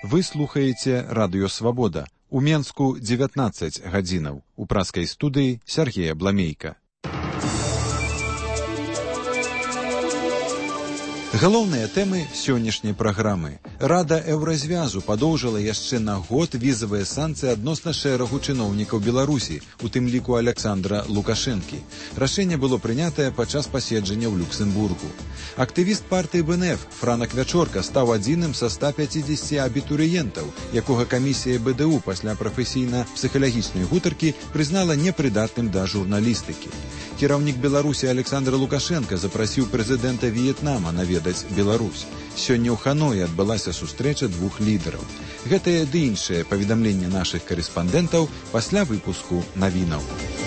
Вы слухаеце Радыё Свабода. У Менску 19 гадзінаў. У праскай студыі Сергея Бламейка. Галоўныя тэмы сённяшняй праграмы. Рада Еўразвязу падоўжыла яшчэ на год візавыя санкцыі адносна шэрагу чыноўнікаў Беларусі, у тым ліку Александра Лукашэнкі. Рашэнне было прынятае падчас паседжання ў Люксембургу. Актывіст партыі БНФ Франак Вячорка стаў адзіным са 150 абітурыентаў, якога камісія БДУ пасля прафесійна-псіхалагічнай гутаркі прызнала непрыдатным да журналістыкі. Кіраўнік Беларусі Александр Лукашенко запрасіў прэзідэнта В'етнама наведаць Беларусь. Сёння ў Ханоі адбылася сустрэча двух лідараў. Гэтае ды іншае паведамленне нашых карэспандэнтаў пасля выпуску навінаў.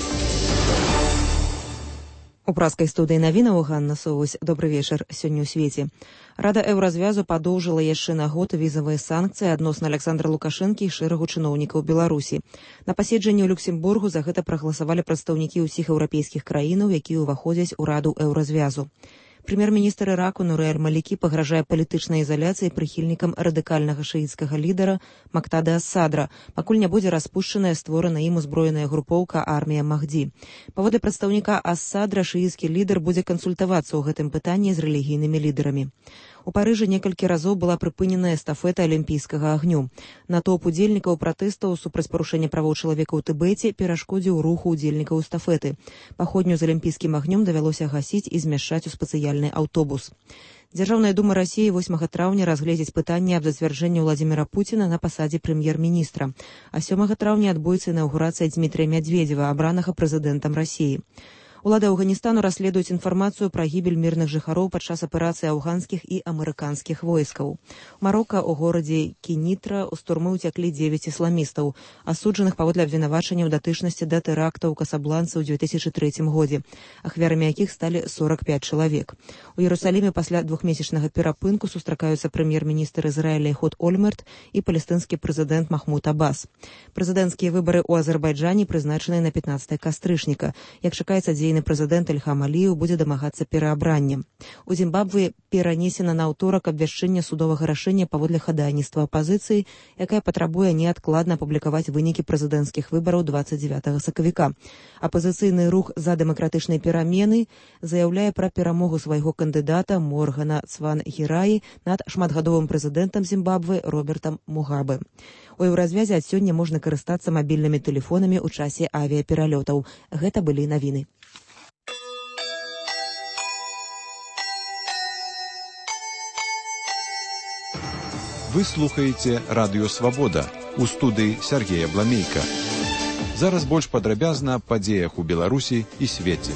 У праскай студыі навінаў Ганна Совусь. Добры вечар. Сёння ў свеце. Рада Еўразвязу падоўжыла яшчэ на год візавыя санкцыі адносна Александра Лукашэнкі і шэрагу чыноўнікаў Беларусі. На паседжанні ў Люксембургу за гэта прагаласавалі прадстаўнікі ўсіх еўрапейскіх краінаў, якія ўваходзяць у Раду Еўразвязу. Прэм'ер-міністр Іраку Нуры аль-Малікі пагражае палітычнай изаляцыяй прыхільнікам радыкальнага шыіцкага лідара Мактады ас-Садра, пакуль не будзе распушчаная створана ім узброеная групоўка армія Махдзі. Паводле прадстаўніка ас-Садра, шыіцкі лідар будзе кансультавацца ў гэтым пытанні з рэлігійнымі лідарамі. У Парыжы некалькі разоў была прыпыненая эстафета алімпійскага агню. Натоўп удзельнікаў пратэстаў супраць парушэння правоў чалавека ў Тыбеце перашкодзіў руху удзельнікаў эстафеты. Паходню з алімпійскім агнём давялося гасіць і змяшчаць у спецыяльны аўтобус. Дзяржаўная дума Расіі 8 траўня разгледзіць пытанне аб зацвярджэнні Владзіміра Пуціна на пасадзе прэм'ер-міністра. А 7 траўня адбудзецца інаўгурацыя Дмітрия Медведева, абранага прэзідэнтам Расіі. Улады Афганістану расследуюць інфармацыю пра гібель мірных жыхароў падчас аперацыі афганскіх і амерыканскіх войскаў. У Марока ў горадзе Кенітра ў штурмы ўцяклі 9 ісламістаў, асуджаных паводле абвінавачання ў датычнасці да тэракта ў Касабланцы ў 2003 годзе, ахвярамі якіх сталі 45 чалавек. У Іерусаліме пасля двухмесячнага перапынку сустракаюцца прэм'ер-міністр Ізраіля Эхуд Ольмерт і палестынскі прэзідэнт Махмуд Аббас. Прэзідэнцкія выбары ў Азербайджане прызначаныя на 15 кастрычніка. Як чакаецца, дзейны прэзідэнт Ільхам Аліеў будзе дамагацца пераабрання. У Зімбабве перанесена на аўторак абвяшчэнне судовага рашэння паводле хадайніцтва апазіцыі, якая патрабуе неадкладна апублікаваць вынікі прэзідэнцкіх выбараў 29 сакавіка. Апазіцыйны рух за дэмакратычнай перамены заяўляе пра перамогу свайго кандыдата Моргана Цвангіраі над шматгадовым прэзідэнтам Зімбабве Робертам Мугабе. У Еўразвязе ад сёння можна карыстацца мабільнымі тэлефонамі ў часе авіяпералётаў. Гэта былі навіны. Вы слухаеце Радыё Свабода. У студыі Сергея Бламейка. Зараз больш падрабязна аб падзеях у Беларусі і свеце.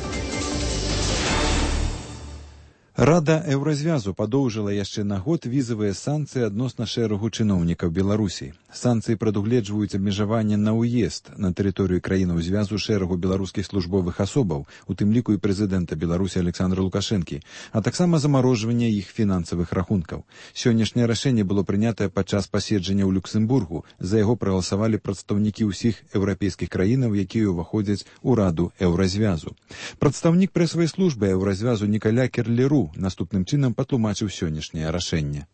Рада Еўразвязу падоўжыла яшчэ на год візавыя санкцыі адносна шэрагу чыноўнікаў Беларусі. Санкцыі прадугледжваюць абмежаванне на ўезд на тэрыторыю краінаў звязу шэрагу беларускіх службовых асобаў, у тым ліку і прэзідэнта Беларусі Александра Лукашэнкі, а таксама замарожвання іх фінансавых рахункаў. Сённяшняе рашэнне было прынятае падчас паседжання ў Люксембургу. За яго прагаласавалі прадстаўнікі ўсіх еўрапейскіх краінаў, якія ўваходзяць у Раду Еўразвязу. Прадстаўнік прэсавай службы Еўразвязу Нікаля Керлеру наступным чынам патлумачыў сённяшняе рашэнне.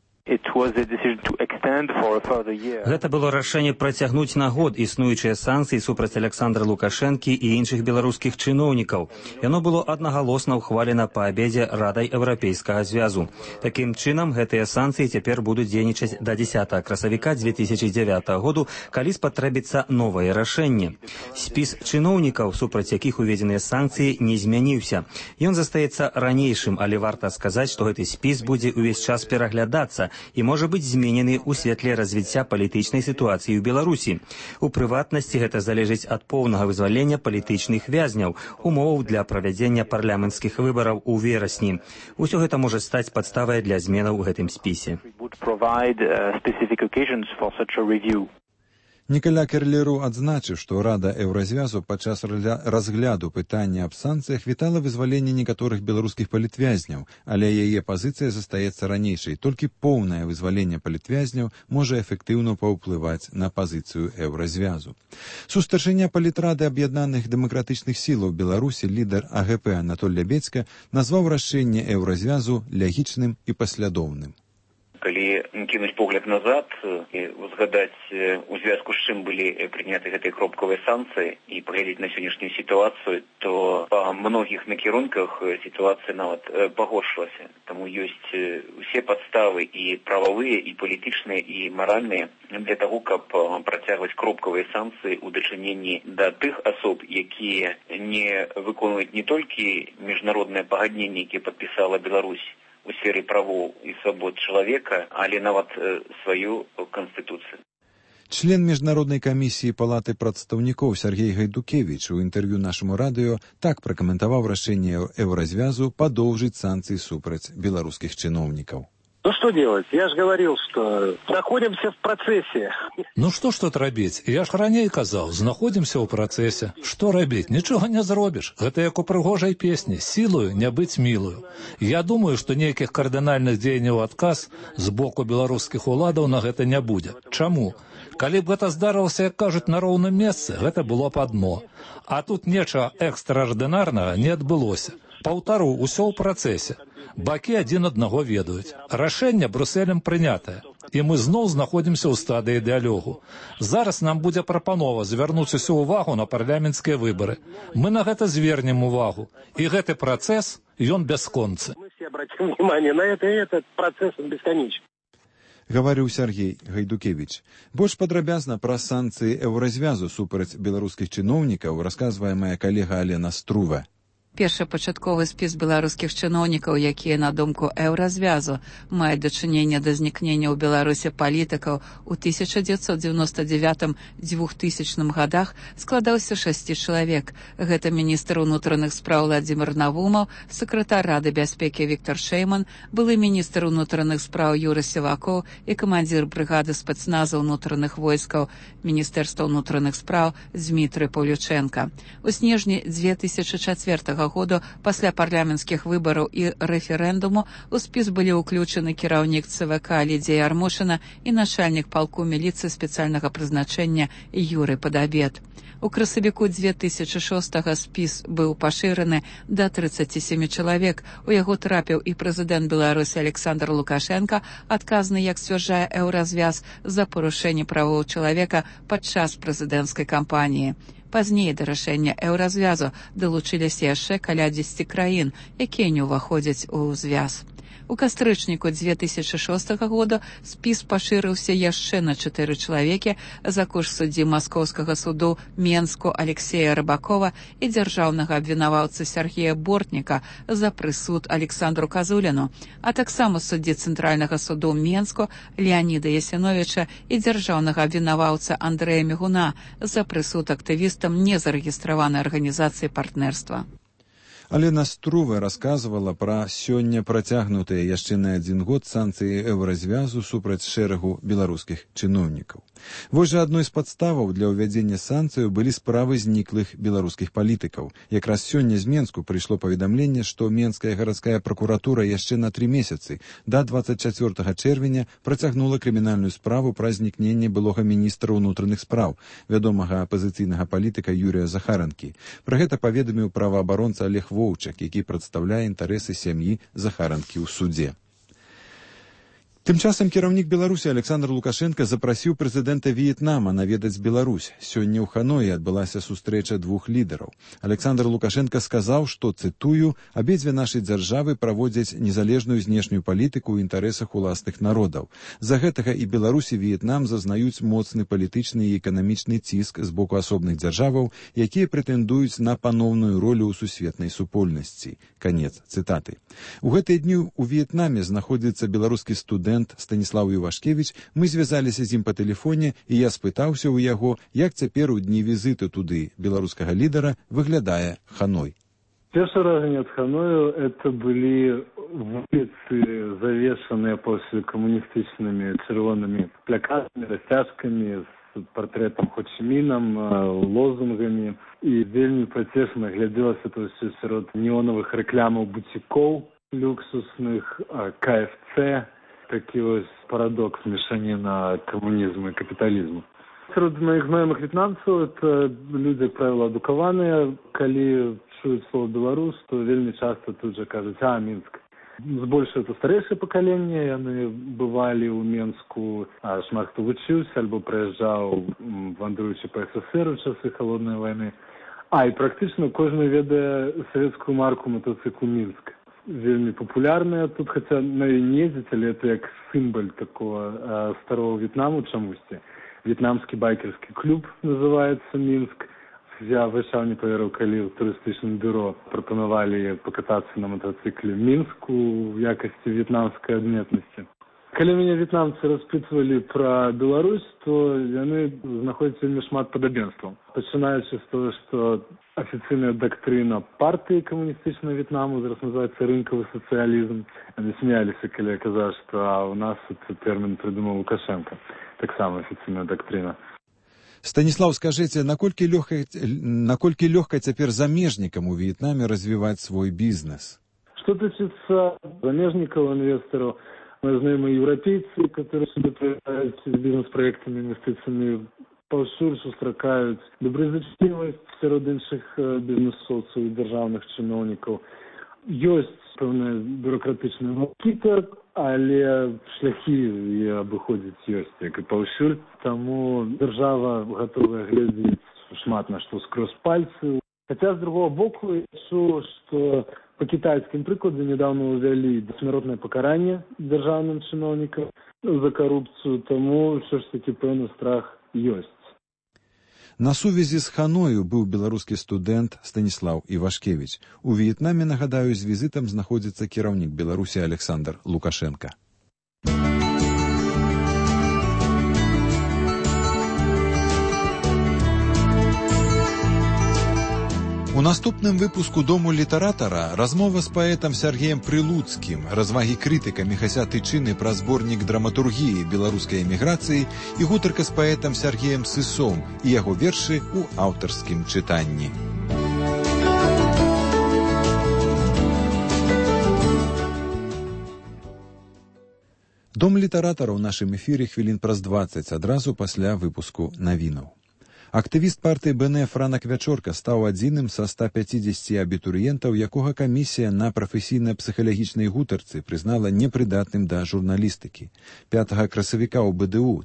Гэта было рашэнне працягнуць на год існуючыя санкцыі супраць Александра Лукашэнкі і іншых беларускіх чыноўнікаў. Яно было аднагалосна ўхвалена па абедзе Радай Еўрапейскага звязу. Такім чынам, гэтыя санкцыі цяпер будуць дзейнічаць да 10 красавіка 2009 году, калі спатрэбіцца новае рашэнне. Спіс чыноўнікаў, супраць якіх уведзеныя санкцыі, не змяніўся. Ён застаецца ранейшым, але варта сказаць, што гэты спіс будзе ўвесь час пераглядацца і можа быць зменены ў святле развіцця палітычнай сітуацыі ў Беларусі. У прыватнасці гэта залежыць ад поўнага вызвалення палітычных вязняў, умоваў для правядзення парламенцкіх выбараў у верасні. Усё гэта можа стаць падставай для зменаў у гэтым спісе. Нікаля Керлеру адзначыў, што Рада Еўразвязу падчас разгляду пытання аб санкцыях вітала вызваленне некаторых беларускіх палітвязняў, але яе пазіцыя застаецца ранейшай. Толькі поўнае вызваленне палітвязняў можа эфектыўна паўплываць на пазіцыю Еўразвязу. Сустарчыня палітрады аб'яднаных дэмакратычных сілаў Беларусі лідар АГП Анатоль Лябедзька назваў рашэнне Еўразвязу лягічным і паслядоўным. Калі кінуць погляд назад і узгадаць, у звязку з чым былі прыняты гэтыя кропкавыя санкцыі і паглядзець на сённяшнюю сітуацыю, то па многіх накірунках сітуацыя нават пагоршылася. Таму ёсць усе падставы і прававыя, і палітычныя, і маральныя для таго, каб працягваць кропкавыя санкцыі ў дачыненні да тых асоб, якія не выконваюць не толькі міжнародныя пагадненні, якія падпісала Беларусь у сферы правоў і свабод чалавека, але нават сваю канстытуцыю. Член Міжнароднай камісіі Палаты прадстаўнікоў Сергей Гайдукевіч у інтэрв'ю нашаму радыё так пракаментаваў рашэнне Еўразвязу падоўжыць санкцыі супраць беларускіх чыноўнікаў. Ну что делать? Я же говорил, что находимся в процессе. Ну что ж тут рабіць? Я ж раней казаў, знаходзімся ў працэсе. Што рабіць? Нічога не зробіш. Гэта як у прыгожай песні. Сілою не быць мілую. Я думаю, што нейкіх кардынальных дзеянняў адказ з боку беларускіх уладаў на гэта не будзе. Чаму? Калі б гэта здарылася, як кажуць, на роўным месцы, гэта было б адно. А тут нечага экстраардынарнага не адбылося. Паўтару, усё ў працэсе. Бакі адзін аднаго ведаюць. Рашэнне Брусэлем прынятае. І мы зноў знаходзімся ў стадыі дыялогу. Зараз нам будзе прапанова звярнуць усю ўвагу на парламенцкія выбары. Мы на гэта звернем увагу. І гэты працэс, ён бясконцы. Мы все обратим внимание на это, и этот процесс бесконечный. Гаварыў Сергей Гайдукевіч. Больш падрабязна пра санкцыі Еўразвязу супраць беларускіх чыноўнікаў расказвае мая калега Алена Струва. Першапачатковы спіс беларускіх чыноўнікаў, якія, на думку Еўразвязу, маюць дачыненне да знікнення ў Беларусі палітыкаў у 1999-2000 годах, складаўся 6 чалавек. Гэта міністр унутраных спраў Владзімір Навумаў, сакратар Рады бяспекі Віктор Шэйман, былы міністр унутраных спраў Юры Сівакоў і камандзір брыгады спецназа ўнутраных войскаў Міністэрства ўнутраных спраў Дзмітрый Паўлючэнка. У снежні 2004 году пасля парламенцкіх выбараў і рэферэндуму у спіс былі ўключаны кіраўнік ЦВК Лідзія Ярмошына і начальнік палку міліцыі спецыяльнага прызначэння Юрый Падабед. У красавіку 2006-го спіс быў пашыраны да 37 чалавек. У яго трапіў і прэзідэнт Беларусі Александр Лукашенко, адказны, як сцвярджае Еўразвяз, за парушэнне правоў чалавека падчас прэзідэнцкай кампаніі. Пазней да рашэння Еўразвязу далучыліся яшчэ каля 10 краін, якія не ўваходзяць у звяз. У кастрычніку 2006 года спіс пашырыўся яшчэ на 4 чалавекі за кошт суддзі Маскоўскага суду Менску Алексея Рыбакова і дзяржаўнага абвінаваўцы Сергея Бортніка за прысуд Александру Казуліну, а таксама суддзі Цэнтральнага суду Менску Леаніда Ясіновіча і дзяржаўнага абвінаваўца Андрэя Мігуна за прысуд актывістам незарэгістраванай арганізацыі партнерства. Алена Струва расказвала пра сёння працягнутыя яшчэ на 1 год санкцыі Еўразвязу супраць шэрагу беларускіх чыноўнікаў. Вось жа адной з падставаў для ўвядзення санкцыяў былі справы зніклых беларускіх палітыкаў. Якраз сёння з Менску прыйшло паведамленне, што Менская гарадская пракуратура яшчэ на 3 месяцы да 24 чэрвеня працягнула крымінальную справу пра знікненне былога міністра ўнутраных спраў, вядомага апазіцыйнага палітыка Юрія Захаранкі. Пра гэта паведаміў праваабаронца Олег Воўчак, які прадстаўляе інтарэсы сям'і Захаранкі ў судзе. Тым часам кіраўнік Беларусі Александр Лукашенко запрасіў прэзідэнта В'етнама наведаць Беларусь. Сёння ў Ханоі адбылася сустрэча 2 лідараў. Александр Лукашенко сказаў, што, цытую, «абедзве нашы дзяржавы праводзяць незалежную знешнюю палітыку ў інтарэсах уласных народаў. За гэтага і Беларусь і В'етнам зазнаюць моцны палітычны і эканамічны ціск з боку асобных дзяржаваў, якія прэтэндуюць на паноўную ролю ў сусветнай супольнасці». Канец цытаты. У гэтыя дні ў В'етнаме знаходзіцца беларускі студэнт Станіслав Івашкевіч. Мы звязаліся з ім па тэлефоне, і я спытаўся ў яго, як цяпер у дні візіту туды беларускага лідара выглядае Ханой. Первое выражение от Ханою это были улицы, завешенные после коммунистичными червонными плакатами, растяжками с портретом Хо Чи Мином, лозунгами. И вельми потешно гляделось это все сярод неоновых рекламаў бутиков люксусных, КФЦ. Такі ось парадокс мешаніна камунізму і капіталізму. Сярод моих знаёмых в'етнамцаў это людзі, як правіла, адукаваныя. Калі чуюць слово «беларус», то вельмі часта тут же кажуць «Мінск». Збольшага это старэйшае пакаленне, яны бывалі ў Менску, шмат хто вучыўся альбо прыязджаў, вандруючы па СССР у часы халоднай вайны. І практычна кожны ведае савецкую марку матацыклу «Мінск». Вельмі папулярная тут, хаця на ёй не ездзіць, але это як сімвал такого старого В'етнаму чамусьці. В'етнамскі байкерскі клуб называецца «Мінск». Я вышаў не паверыў, калі ў турыстычным бюро прапанавалі пакатацца на матацыкле Мінску ў якасці в'етнамскай адметнасці. Калі мяне в'етнамцы распытвалі пра Беларусь, то яны знаходзяць вельмі шмат падабенстваў. Пачынаючы з того, што афіцыйная дактрына партыі камуністычнага В'етнаму зараз называецца рынкавы сацыялізм. Яны смяяліся, калі я казаў, што ў нас тэрмін прыдумаў Лукашенко. Таксама афіцыйная дактрына. Станіслаў, скажыце, наколькі лёгка цяпер замежнікам у В'етнаме развіваць свой бізнес? Что тычыцца замежнікаў, інвестараў, мы знаем еўрапейцы, которые сюда приезжают с бизнес-проектами, инвестициями, паўсюль сустракаюць добразычлівасць сярод іншых бізнесоўцаў і дзяржаўных чыноўнікаў. Ёсць пэўная бюрократычная малкіта, але шляхі і абыходзіць ёсць, як і паўсюль. Таму дзяржава гатовая глядзець шмат на што скрозь пальцы. Хаця, з другого боку, я чуў, што по китайским прикладу недавно увели досмертное покарание державным чиновникам за коррупцию, тому все ж таки певний страх есть. На сувязі з Ханою быў беларускі студэнт Станіслаў Івашкевіч. У В'етнаме, нагадаю, з візітам знаходзіцца кіраўнік Беларусі Александр Лукашенко. У наступным выпуску «Дому літаратара» размова з паэтам Сергеем Прилуцкім, развагі крытыка Міхася Тычыны пра зборнік драматургіі беларускай эміграцыі і гутарка з паэтам Сергеем Сысом і яго вершы ў аўтарскім чытанні. «Дом літаратара» ў нашым эфіры хвілін праз 20, адразу пасля выпуску навінаў. Актывіст партыі БНФ Франак Вячорка стаў адзіным са 150 абітурыентаў, якога камісія на прафесійна-псіхалагічнай гутарцы прызнала непрыдатным да журналістыкі. 5 красавіка ў БДУ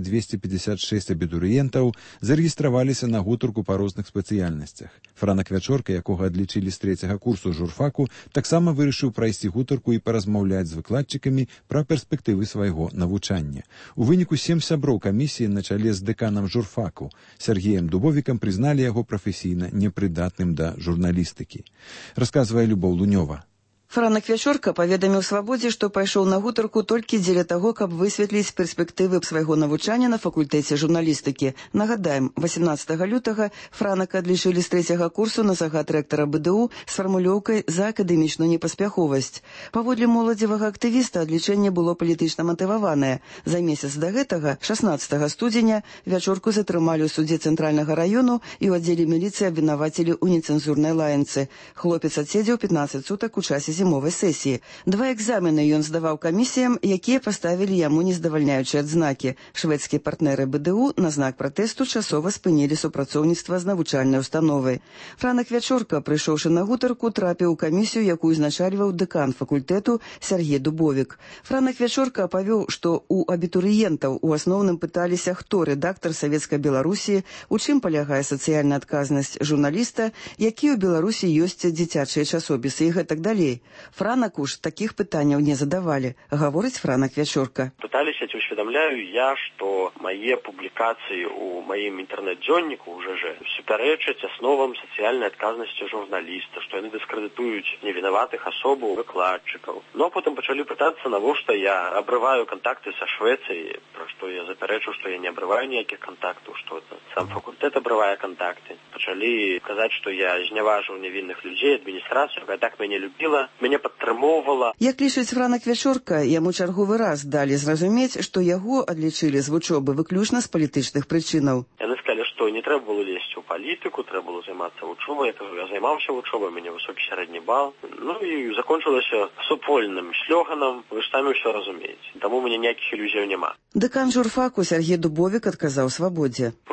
1256 абітурыентаў зарэгістраваліся на гутарку па розных спецыяльнасцях. Франак Вячорка, якога адлічылі з 3-го курсу журфаку, таксама вырашыў прайсці гутарку і паразмаўляць з выкладчыкамі пра перспектывы свайго навучання. У выніку 7 сяброў камісіі на чале з дэканам журфаку Сергеем Дубовікам прызналі яго прафесійна непрыдатным да журналістыкі. Расказвае Любоў Лунёва. Франак Вячорка паведаміў «Свабодзе», што пайшоў на гутарку толькі дзеля таго, каб высветліць перспектывы свайго навучання на факультэце журналістыкі. Нагадаем, 18 лютага Франака адлічылі з 3-го курсу на загад рэктара БДУ з фармулёўкай за акадэмічную непаспяховасць. Паводле моладзевага актывіста адлічэнне было палітычна матываванае. За месяц да гэтага, 16 студзеня, Вячорку затрымалі ў судзе цэнтральнага раёну і ў аддзеле міліцыі абвінавацілі ў нецэнзурнай лаянцы. Хлопец адседзеў 15 сутак у часе зімовай сесіі. 2 экзамены ён здаваў камісіям, якія паставілі яму нездавальняючыя адзнакі. Шведскія партнеры БДУ на знак пратэсту часова спынілі супрацоўніцтва з навучальнай установай. Франак Вячорка, прыйшоўшы на гутарку, трапіў у камісію, якую узначальваў дэкан факультэту Сергей Дубовік. Франак Вячорка апавёў, што у абітурыентаў у асноўным пыталіся, хто рэдактар Савецкай Беларусі, у чым палягае сацыяльная адказнасць журналіста, якія ў Беларусі ёсць дзіцячыя часопісы і гэтак далей. Франаку ж такіх пытанняў не задавалі, гаворыць Франак Вячорка. Пыталіся, ці ўсведамляю я, што мае публікацыі ў маім інтэрнэт-дзённіку ўжо супярэчаць асновам сацыяльнай адказнасці журналіста, што яны дыскрэдытуюць невінаватых асобаў, выкладчыкаў. Ну а потым пачалі пытацца, навошта я абрываю кантакты са Швецыяй, пра што я запярэчу, што я не абрываю ніякіх кантактаў, што сам факультэт абрывае кантакты. Пачалі казаць, што я зняважыў невінных людзей, адміністрацыю, якая так мяне любіла, мяне падтрымоўвала. Як лічыць Франак Вячорка, яму чарговы раз далі зразумець, што яго адлічылі з вучобы выключна з палітычных прычынаў. Яны сказалі, што не трэба было лезці ў палітыку, трэба было займацца вучобай. Я кажу, я займаўся вучобай, у мяне высокі сярэдні бал. Ну і закончылася супольным слёганам, вы ж самі ўсё разумееце. Таму у мяне ніякіх ілюзіяў няма. Дэкан журфаку Сергей Дубовік адказаў «Свабодзе». Просто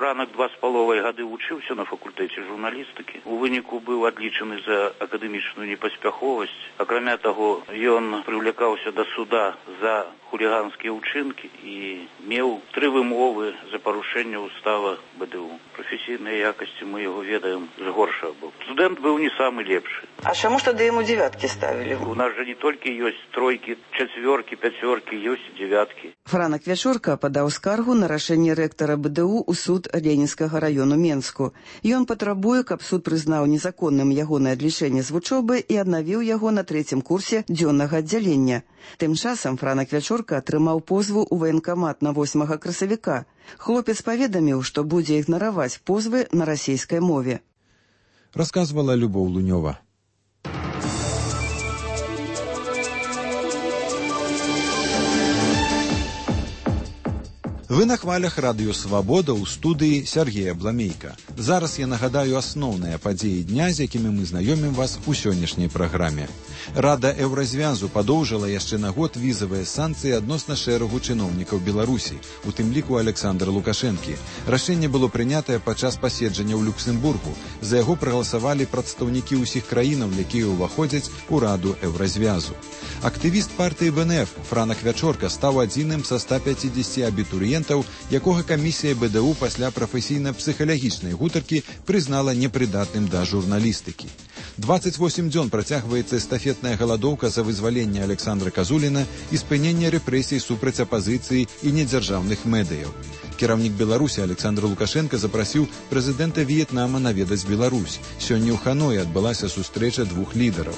Франак 2,5 гады вучыўся на факультэце журналістыкі. У выніку быў адлічаны за акадэмічную непаспяховасць. Акрамя таго, ён прывлякаўся да суда за хуліганскія ўчынкі і меў 3 вымовы за парушэнне устава БДУ. Прафесійныя якасці мы яго ведаем з горшага боку. Студэнт быў не самы лепшы. А чаму ж тады яму 9 ставілі? У нас жа не толькі ёсць 3, 4, 5, ёсць 9. Франак Вячорка падаў скаргу на рашэнне рэктара БДУ ў суд Ленінскага раёну Менску. Ён патрабуе, каб суд прызнаў незаконным ягонае адлічэнне з вучобы і аднавіў яго на 3-м курсе дзённага аддзялення. Тым часам Франак Вячорка атрымаў позву ў ваенкамат на 8 красавіка. Хлопец паведаміў, што будзе ігнараваць позвы на расійскай мове. Расказвала Любоў Лунёва. Вы на хвалях радыё «Свабода» ў студыі Сергея Бламейка. Зараз я нагадаю асноўныя падзеі дня, з якімі мы знаёмім вас у сённяшняй праграме. Рада Еўразвязу падоўжыла яшчэ на год візавыя санкцыі адносна шэрагу чыноўнікаў Беларусі, у тым ліку Александра Лукашэнкі. Рашэнне было прынятае падчас паседжання ў Люксембургу. За яго прагаласавалі прадстаўнікі ўсіх краінаў, якія ўваходзяць у Раду Еўразвязу. Актывіст партыі БНФ Франак Вячорка стаў адзіным са 150 абітурыентаў, якога камісія БДУ пасля прафесійна-псіхалагічнай гутаркі прызнала непрыдатным да журналістыкі. 28 дзён працягваецца эстафетная галадоўка за вызваленне Александра Казуліна і спыненне рэпрэсій супраць апазіцыі і недзяржаўных медыяў. Кіраўнік Беларусі Александр Лукашенко запрасіў прэзідэнта В'етнама наведаць Беларусь. Сёння ў Ханоі адбылася сустрэча 2 лідараў.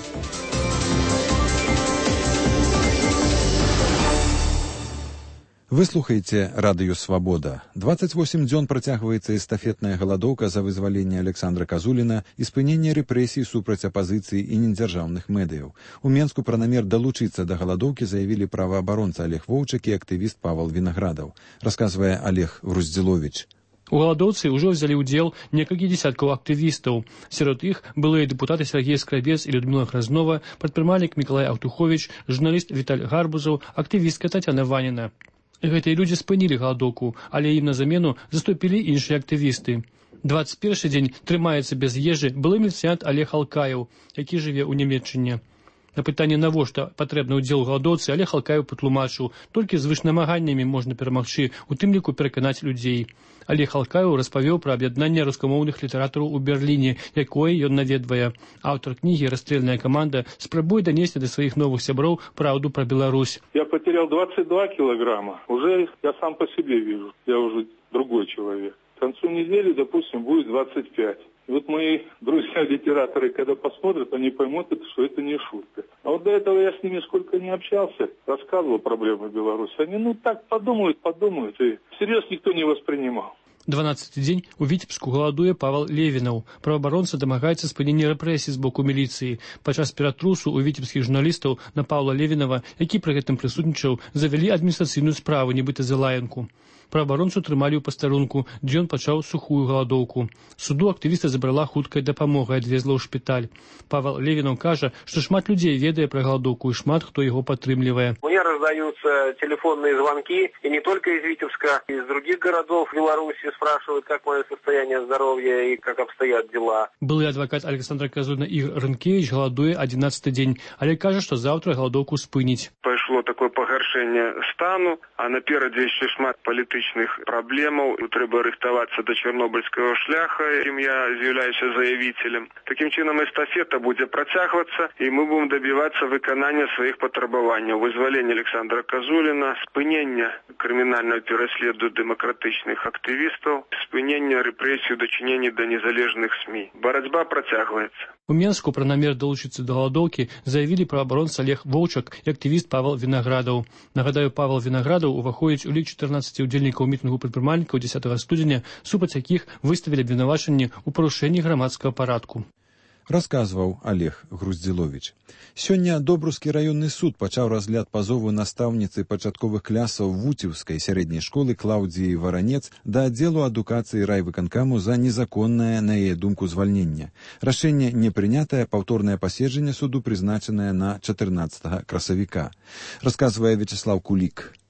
Вы слухаеце радыё «Свабода». 28 дзён працягваецца эстафетная галадоўка за вызваленне Александра Казуліна і спыненне рэпрэсій супраць апазіцыі і недзяржаўных медыяў. У Менску пра намер далучыцца да галадоўкі заявілі праваабаронца Олег Воўчык і актывіст Павел Вінаградаў. Расказвае Олег Груздзіловіч. У галадоўцы ўжо взялі ўдзел некалькі дзесяткаў актывістаў. Сярод іх былыя дэпутаты Сергей Скрабец і Людмила Гразнова, прадпрымальнік Мікалай Аўтуховіч, журналіст Віталь Гарбузаў, актывістка Тацяна Ваніна. Гэтыя людзі спынілі галадоўку, але ім на замену заступілі іншыя актывісты. 21 дзень трымаецца без ежы былы міліцыянт Олег Алкаеў, які жыве ў Нямецчыне. На пытанне, навошта патрэбны ўдзел у галадоўцы, Олег Алкаеў патлумачыў, толькі з вышнамаганнямі можна перамагчы, у тым ліку пераканаць людзей. Олег Алкаеў распавёў пра аб'яднанне рускамоўных літаратараў у Берліне, якое ён наведвае. Аўтар кнігі «Расстрельная команда» спрабуе данесці да сваіх новых сяброў праўду пра Беларусь. Я потерял 22 килограмма. Уже я сам по себе вижу. Я уже другой человек. К концу недели, допустим, будет 25. И вот мои друзья-литераторы, когда посмотрят, они поймут, что это не шутка. А вот до этого я с ними сколько не общался, рассказывал проблемы Беларуси. Они, так подумают, и всерьез никто не воспринимал. 12-й дзень у Віцебску галадуе Павел Левінаў. Праваабаронца дамагаецца спынення рэпрэсій з боку міліцыі. Падчас ператрусу у віцебскіх журналістаў на Паўла Левінава, які пры гэтым прысутнічаў, завялі адміністрацыйную справу, нібыта за лаянку. Праваабаронцу трымалі ў пастарунку, дзе ён пачаў сухую галадоўку. Суду актывіста забрала хуткая дапамога і адвезла ў шпіталь. Павел Левінаў кажа, што шмат людзей ведае пра галадоўку і шмат хто яго падтрымлівае. Мне раздаются телефонные звонки, и не только из Витебска, из других городов Беларуси спрашивают, как мое состояние здоровья и как обстоят дела. Былы адвокат Александра Казуліна Ігор Рынкевич галадуе 11-й дзень, але кажа, што заўтра галадоўку спыніць. Пайшло такое пагаршэнне стану, а наперадзе яшчэ шмат палітычных праблемаў. Трэба рыхтавацца да чарнобыльскага шляха, якім я з'яўляюся заявителем. Такім чынам эстафета будзе працягвацца, і мы будем добиваться выканання сваіх патрабаванняў. Вызвалення Александра Казуліна, спынення крымінального пераследу дэмакратычных актывістаў, спынення рэпрэсій у дачыненні да незалежных СМІ. Барацьба працягваецца. У Менску пра намер далучыцца да галадоўкі заявілі праваабаронца Олег Воўчак і актывіст Павел Вінаградаў. Нагадаю, Павел Вінаградаў уваходзіць у лік 14 удзельнікаў мітынгу прадпрымальнікаў 10 студзеня, супраць якіх выставілі абвінавачанні ў парушэнні грамадскага парадку. Расказваў Олег Груздзіловіч. Сёння Добрускі раённы суд пачаў разгляд пазову настаўніцы пачатковых класаў Вуцеўскай сярэдняй школы Клаўдзіі Варанец да аддзелу адукацыі райвыканкаму за незаконнае, на яе думку, звальненне. Рашэнне не прынятае, паўторнае паседжанне суду прызначанае на 14 красавіка. Расказвае Вячеслав Кулік.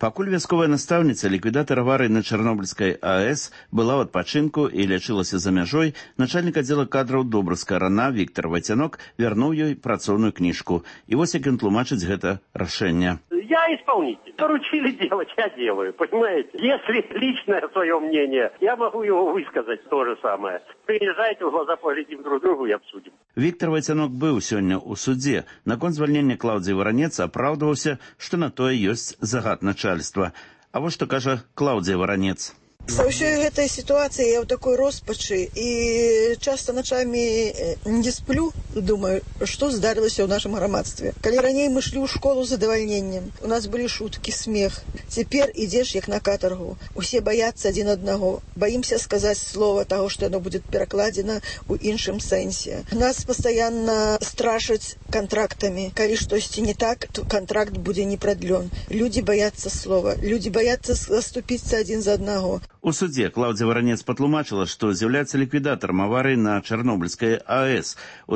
Пакуль вясковая настаўніца, ліквідатар аварыі на Чарнобыльскай АЭС, была ў адпачынку і лячылася за мяжой, начальнік аддзела кадраў Добрыска РАНа Віктор Вацянок вярнуў ёй працоўную кніжку. І вось як ён тлумачыць гэта рашэнне. Я исполнитель. Поручили делать, я делаю, понимаете? Если личное свое мнение, я могу его высказать, то же самое. Приезжайте, в глаза поглядим друг другу и обсудим. Віктор Вацянок быў сёння ў судзе. Наконт звальнення Клаўдзіі Варанец апраўдваўся, што на тое ёсць загад начальства. А вот што кажа Клаўдзія Варанец. Са ўсёй гэтай сітуацыі я ў такой роспачы і часта начамі не сплю, думаю, што здарылася ў нашым грамадстве. Калі раней мы шлі ў школу з задавальненнем, у нас былі шуткі, смех. Цяпер ідзеш як на катаргу. Усе баяцца адзін аднаго. Баімся сказаць слова таго, што яно будзе перакладзена ў іншым сэнсе. Нас пастаянна страшаць кантрактамі. Калі штосьці не так, то кантракт будзе не прадлён. Людзі баяцца слова. Людзі баяцца заступіцца адзін за аднаго. У судзе Клаўдзія Варанец патлумачыла, што з'яўляецца ліквідатарам аварыі на Чарнобыльскай АЭС. У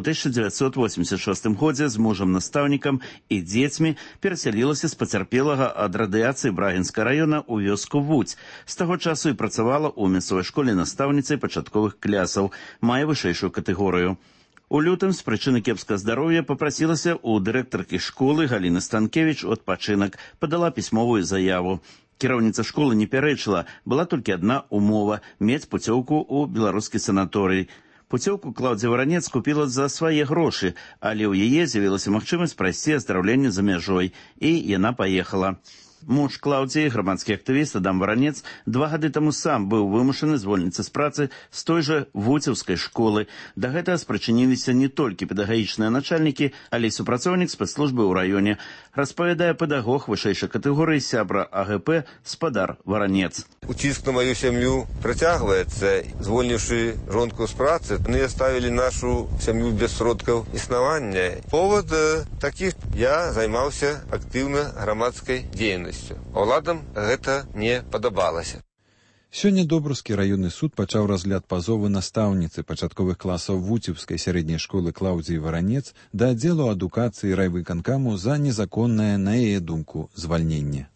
1986 годзе з мужам-настаўнікам і дзецьмі перасялілася з пацярпелага ад радыяцыі Брагінскага раёна ў вёску Вудзь. З таго часу і працавала ў мясцовай школе настаўніцай пачатковых клясаў, мае вышэйшую катэгорыю. У лютым з прычыны кепскага здароўя папрасілася ў дырэктаркі школы Галіны Станкевіч у адпачынак, падала пісьмовую заяву. Кіраўніца школы не пярэчыла, была толькі адна умова – мець пуцёўку ў беларускі санаторый. Пуцёўку Клаўдзія Варанец купіла за свае грошы, але ў яе з'явілася магчымасць прайсці аздараўленне за мяжой, і яна паехала. Муж Клаўдзіі, грамадскі актывіст Адам Варанец, 2 гады таму сам быў вымушаны звольніцца з працы з той жа вуцеўскай школы. Да гэтага спрычыніліся не толькі педагагічныя начальнікі, але і супрацоўнік спецслужбы ў раёне, распавядае педагог вышэйшай катэгорыі сябра АГП Спадар Варанец. Уціск на маю сям'ю працягваецца. Звольніўшы жонку з працы, яны аставілі нашу сям'ю без сродкаў існавання. Повод такі, я займаўся актыўна грамадскай дзейнасцю. Уладам гэта не падабалася. Сёння Добрускі раённы суд пачаў разгляд пазову настаўніцы пачатковых класаў Вуцеўскай сярэдняй школы Клаўдзіі Варанец да аддзелу адукацыі райвыканкаму за незаконнае, на яе думку, звальненне.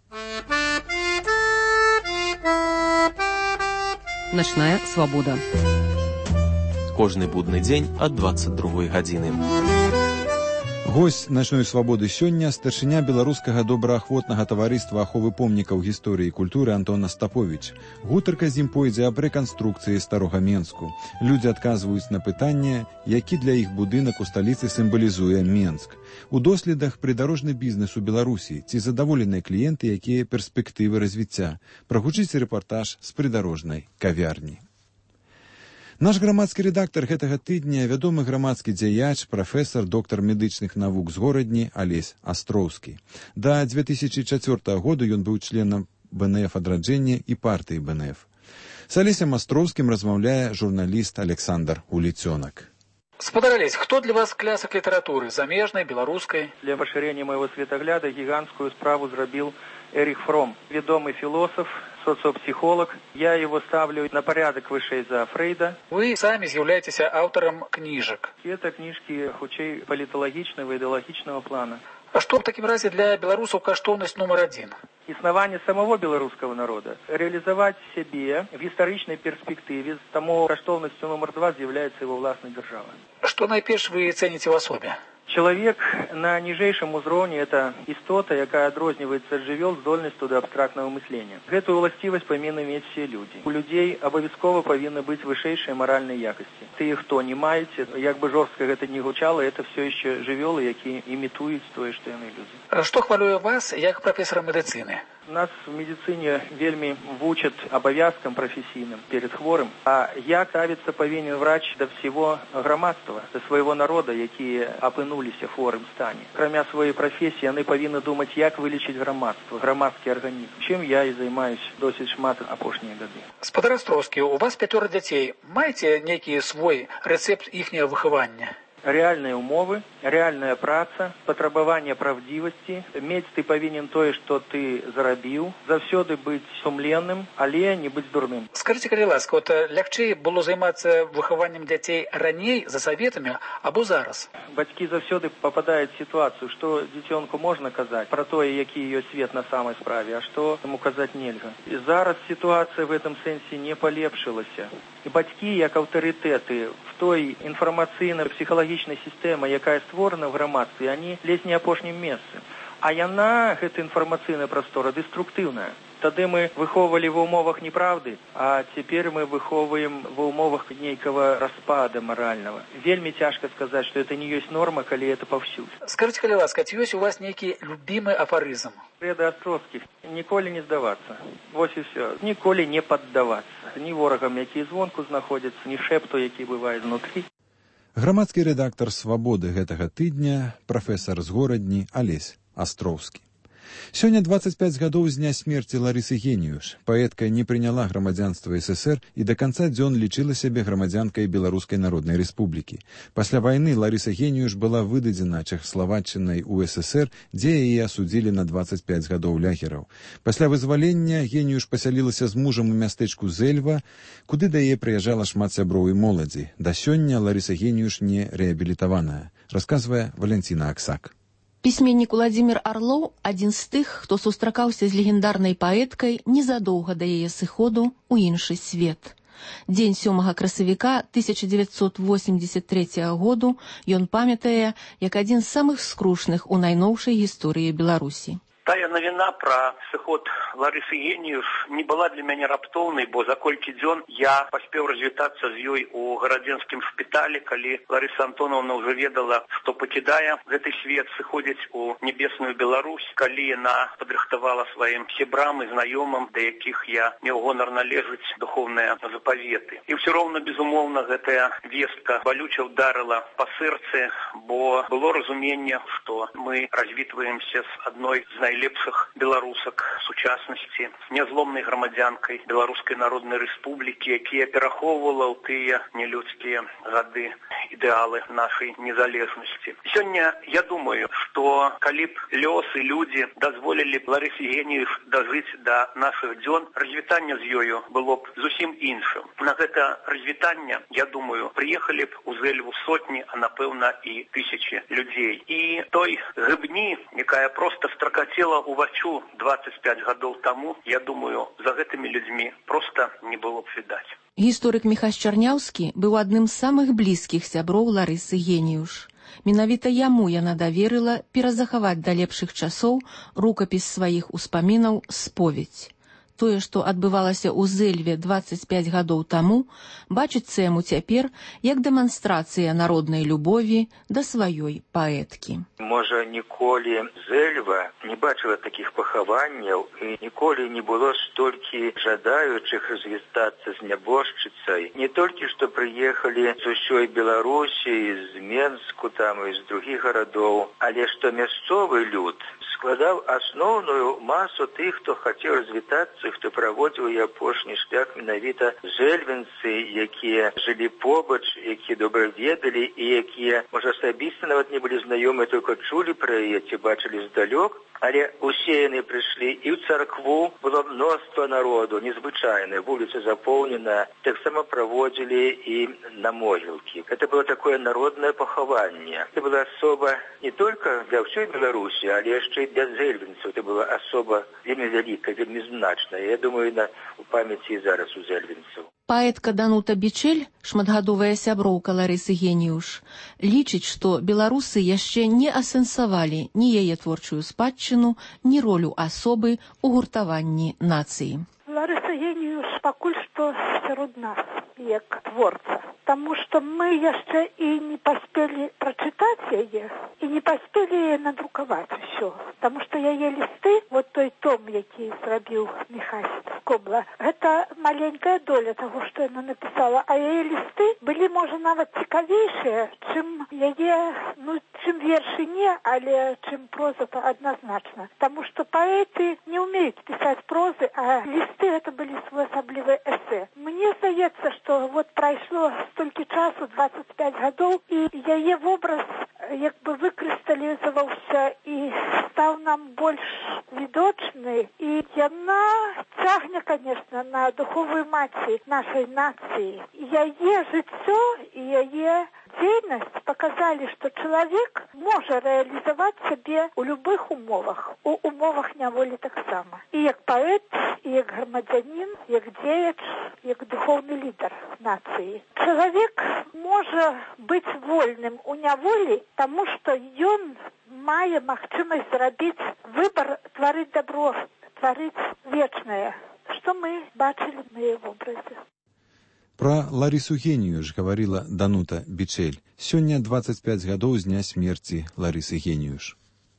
Начная свабода. Кожны будны дзень ад 22 гадзіны. Госць начной свабоды сёння старшыня беларускага добраахвотнага таварыства аховы помнікаў гісторыі і культуры Антон Остапович. Гутарка з ім пойдзе аб рэканструкцыі старога Менску. Людзі адказваюць на пытанне, які для іх будынак у сталіцы сімвалізуе Менск. У доследах прыдарожны бізнес у Беларусі, ці задаволеныя кліенты, якія перспектывы развіцця. Прагучыць рэпартаж з прыдарожнай кавярні. Наш грамадскі рэдактар гэтага тыдня, вядомы грамадскі дзяяч, прафесар, доктар медычных навук з горадні Алесь Астроўскі. Да 2004 года ён быў членам БНФ адраджэння і партыі БНФ. С Алесем Астроўскім размаўляе журналіст Александр Улицёнак. Спадар Алесь, кто для вас классик литературы, замежной, белорусской? Для поширения моего светогляда гигантскую справу зробил Эрих Фром, ведомый философ, социопсихолог. Я его ставлю на порядок выше за Фрейда. Вы сами являетесь автором книжек. Это книжки хутчэй политологичного, идеологичного плана. А что в таком разе для белорусов каштоўнасць номер 1? Існаванне самого беларускага народа. Реализовать себе в историчной перспективе, тому каштоўнасцю номер 2 з'яўляецца его власная держава. Что найперш вы цените в особе? Человек на ніжэйшым узроўні – это істота, якая адрозніваецца ад жывёл здольнасцю да абстрактнага мыслення. Гэтую ўласцівасць павінны мець все людзі. У людзей абавязкова павінны быць вышэйшыя маральныя якасці. Тыя, хто не маеце, як бы жорстка гэта не гучала, это все яшчэ жывёлы, якія імітуюць тое, што яны людзі. Што хвалюе вас як прафесара медыцыны? Нас в медицине вельми вучат обовязкам профессийным перед хворым. А як ставиться повинен врач до всего громадства, до своего народа, які опынуліся в хворым стане. Кроме своей профессии, они повинны думать, як вылечить громадство, громадский организм. Чем я и займаюсь досить шмат апошние годы. Спадар Астроўскі, у вас 5 дзяцей. Маеце нейкі свой рецепт іхняга выхавання? Рэальныя ўмовы, рэальная праца, патрабаванне правдзівасці, мець ты павінен тое, што ты зарабіў, заўсёды быць сумленным, але не быць дурным. Скажите, калі ласка, вот лягчэй было займацца выхаваннем дзяцей раней за советамі або зараз? Бацькі заўсёды пападаюць в сітуацыю, што дзіцёнку можна казаць пра тое, які ёсць свет на самай справе, а што яму казаць нельга. І зараз сітуацыя в этом сэнсе не палепшылася. І бацькі, як аўтарытэты в той інфармацыйна-псіхалагічнай сістэме, якая створана в грамадстве, они ледзь не апошнім месцы. А яна, гэта інфармацыйная прастора, деструктыўная. Тады мы выхоўвалі в умовах неправды, а цяпер мы выхоўваем в умовах нейкага распада марального. Вельмі цяжка сказаць, што это не ёсць норма, калі это паўсюдь. Скажите, калі ласка, ці ёсць у вас нейкі любімы афарызм? Крэда Астровскіх: ніколі не здавацца. Вось і ўсё. Ніколі не паддавацца. Ні ворагам, якія звонку знаходзяцца, ні шэпту, які бывае знутры. Грамадскі рэдактар «Свабоды» гэтага тыдня, прафесар з горадні Алесь Астроўскі. Сёння 25 гадоў з дня смерці Ларысы Геніюш. Паэтка не прыняла грамадзянства СССР і да канца дзён лічыла сябе грамадзянкай Беларускай Народнай Рэспублікі. Пасля вайны Ларыса Геніюш была выдадзена Чэхаславаччынай у СССР, дзе яе асудзілі на 25 гадоў лагераў. Пасля вызвалення Геніюш пасялілася з мужам у мястэчку Зэльва, куды да яе прыязджала шмат сяброў і моладзі. Да сёння Ларыса Геніюш не рэабілітаваная, расказвае Валянціна Аксак. Пісьменнік Уладзімір Арлоў адзін з тых, хто сустракаўся з легендарнай паэткай незадоўга да яе сыходу ў іншы свет. Дзень 7 красавіка 1983 году ён памятае як адзін з самых скрушных у найноўшай гісторыі Беларусі. Тая навіна пра сыход Ларысы Геніюш не была для мяне раптоўнай, бо за колькі дзён я паспеў развітацца з ёй у гарадзенскім шпіталі, калі Ларыса Антоновна ўжо ведала, што пакідае гэты свет, сыходзіць у небесную Беларусь, калі яна падрыхтавала сваім сябрам і знаёмым, да якіх я меў гонар належыць, духоўныя запаветы. І ўсё роўна, безумоўна, гэтая вестка балюча ударыла па сэрцы, бо было разуменне, што мы развітваемся з адной з найлепшых беларусак сучаснасці, нязломнай грамадзянкай Беларускай Народнай Рэспублікі, якія перахоўвала ў тыя нелюдскія гады ідэалы нашай незалежнасці. Сёння я думаю, што калі б лёс і людзі дазволілі Ларысе Геніюш дажыць да нашых дзён, развітанне з ёю было б зусім іншым. На гэта развітанне, я думаю, прыехалі б у Зэльву сотні, а напэўна і тысячы людзей. І той гыбні, якая проста стракацела уваччу 25 гадоў таму, я думаю, за гэтымі людзьмі проста не было б відаць. Гісторык Міхась Чарняўскі быў адным з самых блізкіх сяброў Ларысы Геніюш. Менавіта яму яна даверыла перазахаваць да лепшых часоў рукапіс сваіх успамінаў «Споведь». Тое, што адбывалася ў Зэльве 25 гадоў таму, бачыцца яму цяпер як дэманстрацыя народнай любові да сваёй паэткі. Можа, ніколі Зэльва не бачыла такіх пахаванняў і ніколі не было столькі жадаючых развітацца з нябожчыцай. Не толькі што прыехалі з усёй Беларусі, з Менску там і з другіх гарадоў, але што мясцовы люд складаў асноўную масу тых, хто хацеў развітацца, хто праводзіў і апошні шлях, менавіта зэльвенцы, якія жылі побач, якія добра ведалі і якія, можа, асабіста нават не былі знаёмыя, толькі чулі пра яе ці бачылі здалёк, але усе яны прыйшлі і ў царкву, было мноства народу, незвычайна, вуліца запоўнена, таксама праводзілі і на могілкі. Это было такое народнае пахаванне. Это была асоба не толькі для ўсёй Беларусі, але яшчэ і для зэльвенцаў. Это была асоба вельмі вялікая, вельмі значная. Я думаю, у памяці і зараз у зэльвенцаў. Паэтка Данута Бичель, шматгадовая сяброўка Ларысы Геніюш, лічыць, што беларусы яшчэ не асэнсавалі ні яе творчую спадчыну, ні ролю асобы ў гуртаванні нацыі. Ларыса Геніюш пакуль што сярод нас, як творца. Таму што мы яшчэ і не паспелі прачытаць яе, і і не паспелі надрукаваць усё. Таму што яе лісты, вот той том, які зрабіў Міхась Скобла, гэта маленькая доля таго, што яна напісала, а яе лісты былі, можа, нават цікавейшыя, чым яе, чым вершы не, але чым проза адназначна. Таму што паэты не ўмеюць пісаць прозы, а лісты гэта былі своеасаблівыя эсэ. Мне здаецца, што вот прайшло столькі часу, 25 гадоў, і яе вобраз як бы выкрысталізаваўся і стаў нам больш відочны, і яна цягне, конечно, на духовую маці нашай нацыі. Яе жыццё і яе дзейнасць паказалі, што чалавек можа рэалізаваць сябе ў любых умовах, у умовах няволі таксама. І як паэт, і як грамадзянін, як дзеяч, як духоўны лідар нацыі. Чалавек можа быць вольным у няволі, таму што ён мае магчымасць зрабіць выбар, тварыць дабро, тварыць вечнае, што мы бачылі на яе вобразе. Пра Ларису Гениюш гаварыла Данута Бичель. Сёння 25 гадоў з дня смерці Ларысы Гениюш.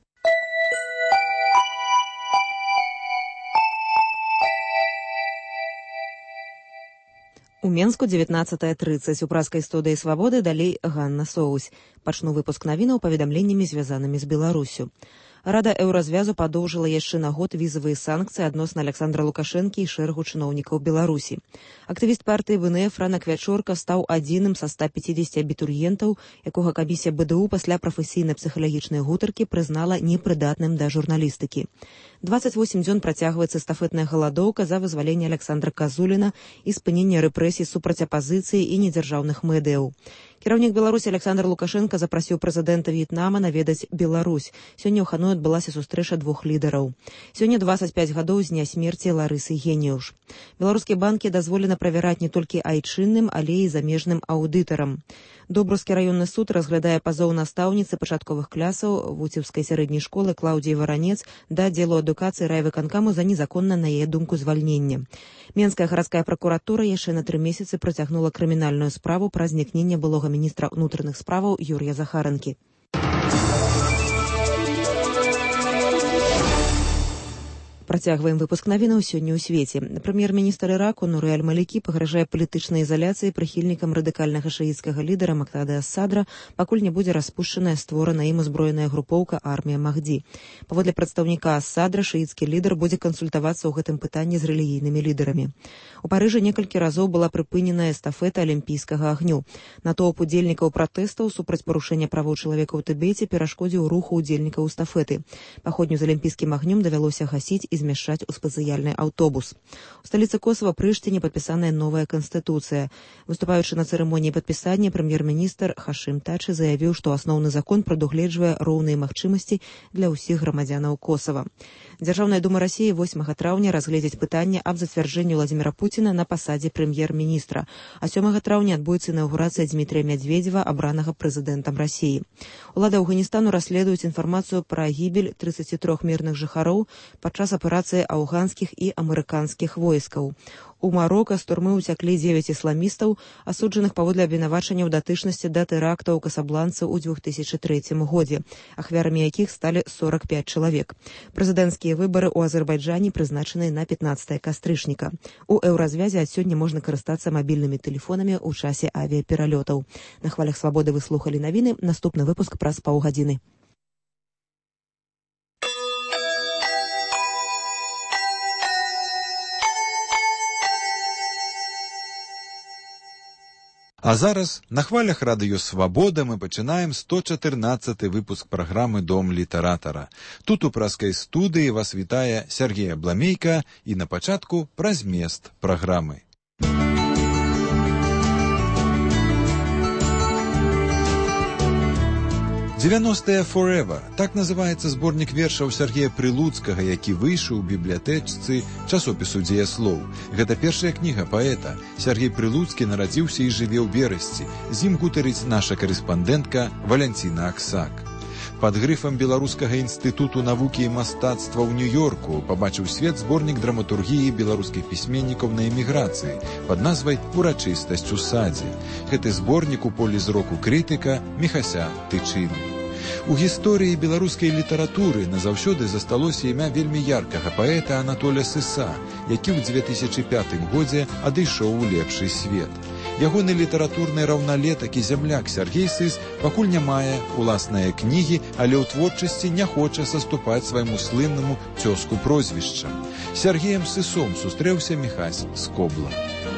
У Менску 19:30. У пражскай студыі «Свабоды» далей Ганна Соусь. Пачну выпуск навінаў паведамленнямі, звязанымі з Беларуссю. Рада Еўразвязу падоўжыла яшчэ на год візавыя санкцыі адносна Александра Лукашэнкі і шэрагу чыноўнікаў Беларусі. Актывіст партыі ВНФ Франак Вячорка стаў адзіным са 150 абітурыентаў, якога камісія БДУ пасля прафесійна-псіхалагічнай гутаркі прызнала непрыдатным да журналістыкі. 28 дзён працягваецца эстафетная галадоўка за вызваленне Александра Казуліна і спыненне рэпрэсій супраць апазіцыі і недзяржаўных медыяў. Кіраўнік Беларусі Александр Лукашенко запрасіў прэзідэнта В'етнама наведаць Беларусь. Сёння ў Ханой адбылася сустрэча двух лідараў. Сёння 25 гадоў з дня смерці Ларысы Гениюш. Беларускія банкі дазволена правяраць не толькі айчынным, але і замежным аўдытарам. Добрускі раённы суд разглядае пазоў настаўніцы пачатковых класаў Вуцеўскай сярэдняй школы Клаўдзіі Варанец да аддзелу адукацыі райвыканкаму за незаконна, на яе думку, звальненне. Менская гарадская пракуратура яшчэ на 3 месяцы працягнула крымінальную справу пра знікненне былога міністра ўнутраных справаў Юрія Захаранкі. Працягваем выпуск навінаў сёння ў свеце. Прэм'ер-міністр Іраку Нуры Аль-Малікі пагражае палітычнай ізаляцыі прыхільнікам радыкальнага шыіцкага лідара Мактады ас-Садра, пакуль не будзе распушчаная створана ім узброеная групоўка армія Махді. Паводле прадстаўніка ас-Садра, шыіцкі лідар будзе кансультавацца ў гэтым пытанні з рэлігійнымі лідарамі. У Парыжы некалькі разоў была прыпыненая эстафета алімпійскага агню. Натоўп удзельнікаў пратэстаў супраць парушэння правоў чалавека ў Тыбеце перашкодзіў руху удзельнікаў эстафеты. Паходню з алімпійскім агнём давялося гасіць і змяшчаць у спецыяльны аўтобус. У сталіцы Косава Прыштыне падпісаная новая канстытуцыя. Выступаючы на цырымоніі падпісання, прэм'ер-міністр Хашым Тачы заявіў, што асноўны закон прадугледжвае роўныя магчымасці для ўсіх грамадзянаў Косава. Дзяржаўная дума Расіі 8 траўня разгледзіць пытанне аб зацвярджэнні Владзіміра Пуціна на пасадзе прэм'ер-міністра, а 7 траўня адбудзецца інаўгурацыя Дмітрія Мядзведзева, абранага прэзідэнтам Расіі. Улады Афганістану расследуюць інфармацыю пра гібель 33 мірных жыхароў падчас аперацыі афганскіх і амерыканскіх войскаў. У Марока з турмы ўцяклі 9 ісламістаў, асуджаных паводле абвінавачання ў датычнасці да тэракта ў Касабланцы ў 2003 годзе, ахвярамі якіх сталі 45 чалавек. Прэзідэнцкія выбары ў Азербайджане прызначаныя на 15 кастрычніка. У Еўразвязе ад сёння можна карыстацца мабільнымі тэлефонамі ў часе авіяпералётаў. На хвалях Свабоды вы слухалі навіны. Наступны выпуск праз паўгадзіны. А зараз на хвалях радыё «Свабода» мы пачынаем 114 выпуск праграмы «Дом літаратара». Тут у пражскай студыі вас вітае Сергей Абламейка і на пачатку пра змест праграмы. 90-е Forever. Так называецца зборнік вершаў Сергея Прилуцкага, які выйшаў у бібліятэчцы часопісу «Дзеяслоў». Гэта першая кніга паэта. Сергей Прилуцкі нарадзіўся і жыве ў Берасці. З ім гутарыць наша карэспандэнтка Валянціна Аксак. Пад грыфам Беларускага інстытуту навукі і мастацтва ў Нью-Йорку пабачыў свет зборнік драматургіі беларускіх пісьменнікаў на эміграцыі пад назвай «Урачыстасць у садзе». Гэты зборнік у полі зроку крытыка Міхася Тычыны. У гісторыі беларускай літаратуры назаўсёды засталося імя вельмі яркага паэта Анатоля Сыса, які ў 2005 годзе адышоў у лепшы свет. Ягоны літаратурны раўналетак і зямляк Сяргей Сыс пакуль не мае уласныя кнігі, але ў творчасці не хоча саступаць свайму слыннаму цёзку прозвішчам. Сяргеем Сысом сустрэўся Міхась Скобла.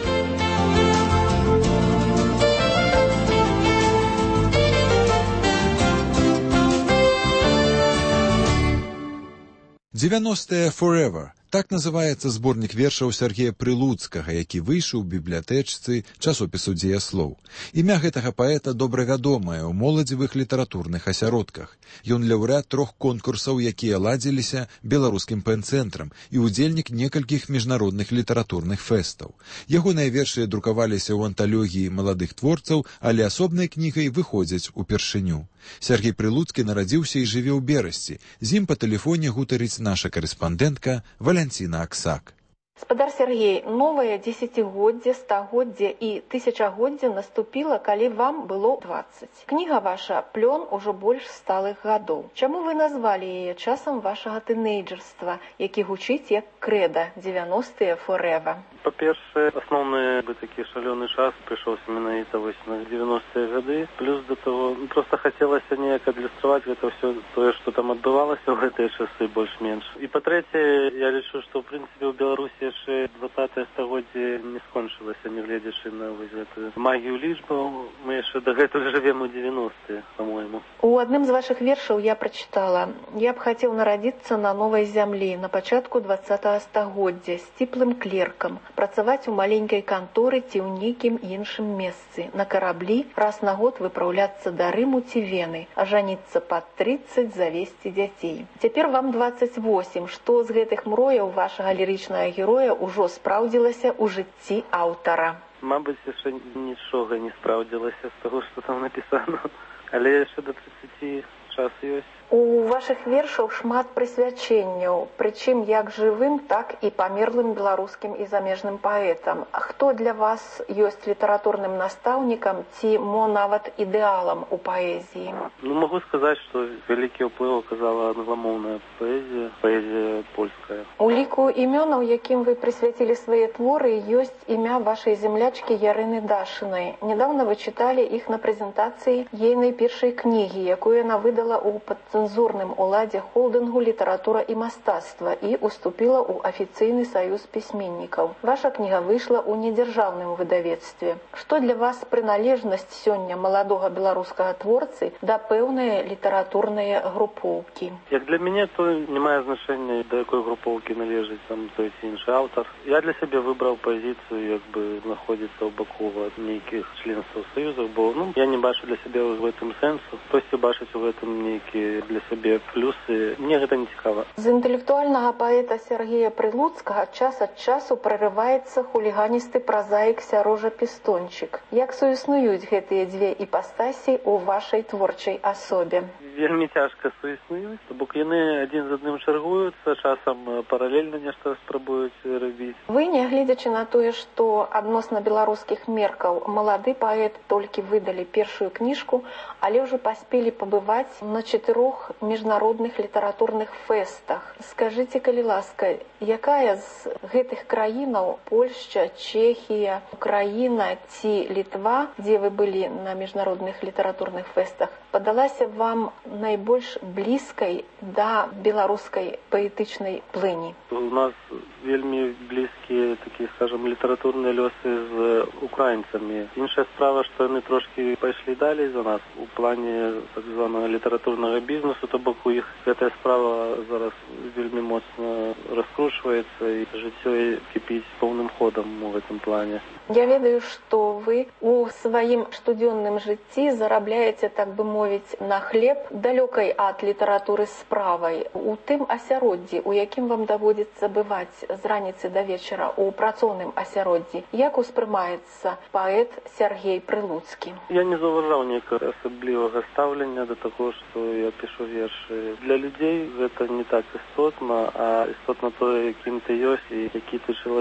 «90-е Forever» – так называецца зборнік вершаў Сяргея Прылуцкага, які выйшаў у бібліятэчцы часопісу «Дзеяслоў». Імя гэтага паэта добра вядомае ў моладзевых літаратурных асяродках. Ён лаўрэат 3 конкурсаў, якія ладзіліся беларускім пэн-цэнтрам, і ўдзельнік некалькіх міжнародных літаратурных фэстаў. Ягоныя вершы друкаваліся ў анталогіі маладых творцаў, але асобнай кнігай выходзяць упершыню. Сяргей Прылуцкі нарадзіўся і жыве ў Берасці. З ім па тэлефоне гутарыць наша карэспандэнтка Валянціна Аксак. Спадар Сергей, новае дзесяцігоддзе, стагоддзе і тысячагоддзе наступіла, калі вам было 20. Кніга ваша «Плён» ужо больш сталых гадоў. Чаму вы назвалі яе часам вашага тынейджерства, які гучыць як крэда «90-е Forever»? Па-першае, асноўны такі шалёны час прыйшоўся менавіта вось на 90-е гады. Плюс да таго, проста хацелася неяк адлюстраваць гэта ўсё тое, што там адбывалася ў гэтыя часы больш-менш. І па-трэцяе, я лічу, што ў прынцыпе ў Беларусі яшчэ 20-е стагоддзе не скончылася, нягледзячы на вось гэтую магію лічбаў. Мы яшчэ дагэтуль жывем у 90-е, па-мойму. У адным з вашых вершаў я прачытала: «Я б хацеў нарадзіцца на новай зямлі на пачатку 20-го стагоддзя з цеплым клеркам, працаваць у маленькай канторы ці ў нейкім іншым месцы, на караблі, раз на год выпраўляцца да Рыму ці Вены, а жаніцца пад 30, завесці дзяцей. Цяпер вам 28. Што з гэтых мрояў вашага лірычнага героя ўжо спраўдзілася ў жыцці аўтара?» Мабыць, яшчэ нічога не спраўдзілася з таго, што там напісана, але яшчэ да 30 час ёсць. У вашых вершаў шмат прысвячэнняў, прычым як жывым, так і памерлым беларускім і замежным паэтам. Хто для вас ёсць літаратурным настаўнікам ці мо нават ідэалам у паэзіі? Магу сказаць, што вялікі ўплыў аказала англамоўная паэзія, паэзія польская. У ліку імёнаў, якім вы прысвяцілі свае творы, ёсць імя вашай землячкі Ярыны Дашынай. Нядаўна вы чыталі іх на прэзентацыі ейнай першай кнігі, якую яна выдала ў цэнзурным уладзе холдынгу «Літаратура і мастацтва» і уступіла ў афіцыйны саюз пісьменнікаў. Ваша кніга выйшла ў недзяржаўным выдавецтве. Што для вас прыналежнасць сёння маладога беларускага творцы да пэўнай літаратурнай групоўкі? Як для мяне, то не мае значэння, да якой групоўкі належыць там той ці іншы аўтар. Я для сябе выбраў пазіцыю, як бы знаходзіцца ў баку нейкіх членстваў саюзаў, бо я не бачу для сябе ў гэтым сэнсу. Хтосьці бачыць у гэтым нейкія для сябе плюсы. Мне гэта не цікава. З інтэлектуальнага паэта Сяргея Прылуцкага час ад часу прарываецца хуліганісты празаік Сярожа Пістончык. Як суіснуюць гэтыя дзве іпастасі ў вашай творчай асобе? Вельмі цяжка суіснуюць, бо яны адзін з адным чаргуюцца, часам паралельна нешта спрабуюць рабіць. Вы, нягледзячы на тое, што адносна беларускіх меркаў малады паэт толькі выдалі першую кніжку, але ўжо паспелі пабываць на 4 міжнародных літаратурных фэстах. Скажыце, калі ласка, якая з гэтых краінаў, Польшча, Чэхія, Украіна ці Літва, дзе вы былі на міжнародных літаратурных фэстах, падалася вам найбольш блізкай да беларускай паэтычнай плыні? У нас вельмі блізкія такія, скажем, літаратурныя лёсы з украінцамі. Іншая справа, што яны трошкі пайшлі далей за нас у плане так званага літаратурнага бізнесу, то бок у іх гэтая справа зараз вельмі моцна раскручваецца і жыццё кіпіць поўным ходам у гэтым плане. Я ведаю, што вы у сваім штодзённым жыцці зарабляеце, так бы мовіць, на хлеб далёкай ад літаратуры справай, у тым асяроддзі, у якім вам даводзіцца бываць з раніцы да вечара у працоўным асяроддзі. Як успрымаецца паэт Сяргей Прылуцкі? Я не заўважаў нейкага асаблівага стаўлення да таго, што я пішу вершы. Для людзей гэта не так істотна, а істотна тое, якім ты ёсць і які ты чалавек.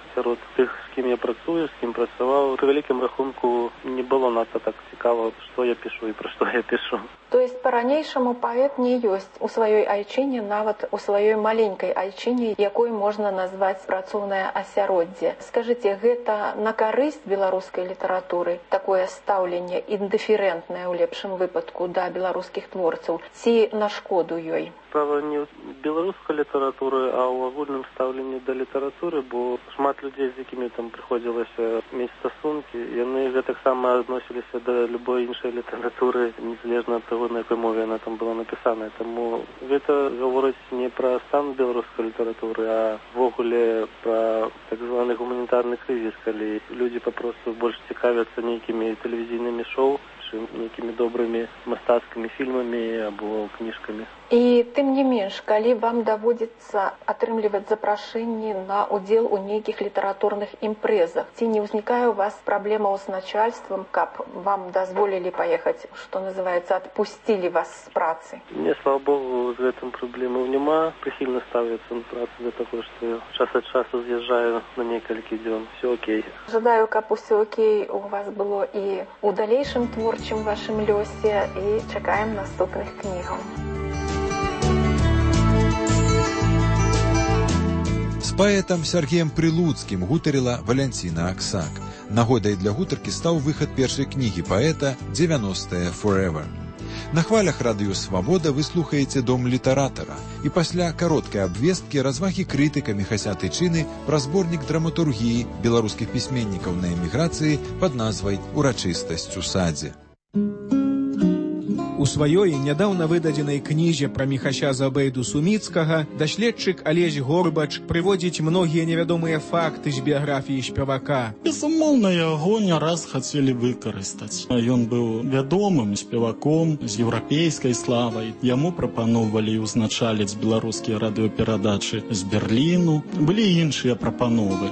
сярод тых, з кім я працую, з кім працаваў, пры вялікім рахунку не было надта так цікава, што я пішу і пра што я пішу. То есть по-ранейшаму паэт не ёсць у сваёй айчыне, нават у сваёй маленькай айчыне, якой можна назваць працоўнае асяроддзе. Скажыце, гэта на карысць беларускай літаратуры, такое стаўленне індыферэнтнае ў лепшым выпадку да беларускіх творцаў, ці на шкоду ёй? Справа не ў беларускай літаратуры, а ў агульным стаўленні да літаратуры, бо шмат людзей, з якімі там прыходзілася мець стасункі, яны гэтаксама адносіліся да любой іншай літаратуры, незалежна ад таго, на якой мове яна там была напісаная. Таму гэта гаворыць не пра стан беларускай літаратуры, а ввогуле пра так званы гуманітарны крызіс, калі людзі папросту больш цікавяцца нейкімі тэлевізійнымі шоу, чым нейкімі добрымі мастацкімі фільмамі або кніжкамі. І тым не менш, калі вам даводзіцца атрымліваць запрашэнні на удзел у нейкіх літаратурных імпрэзах, ці не ўзнікае у вас праблемаў з начальствам, каб вам дазволілі паехаць, што называецца, адпусцілі вас з працы? Не, слава богу, з гэтым праблемаў няма. Прыхільна ставіцца на працу для таго, што час ад часу з'язджаю на некалькі дзён. Все окей. Жадаю, каб усё окей у вас было і ў далейшым творчым вашым лёсе, і чакаем наступных кнігаў. З паэтам Сергеем Прилуцкім гутарыла Валянціна Аксак. Нагодай для гутаркі стаў выхад першай кнігі паэта «90-е Forever». На хвалях радыё «Свабода» вы слухаеце «Дом літаратара» і пасля кароткай абвесткі развагі крытыка Міхася Тычыны пра зборнік драматургіі беларускіх пісьменнікаў на эміграцыі пад назвай «Урачыстасць у садзе». У сваёй нядаўна выдадзенай кнізе пра Міхася Забейду Суміцкага даследчык Алесь Горбач прыводзіць многія невядомыя факты з біяграфіі спевака. Безумоўна, яго не раз хацелі выкарыстаць. Ён быў вядомым спеваком з еўрапейскай славай. Яму прапаноўвалі ўзначаліць беларускія радыёперадачы з Берліну. Былі іншыя прапановы.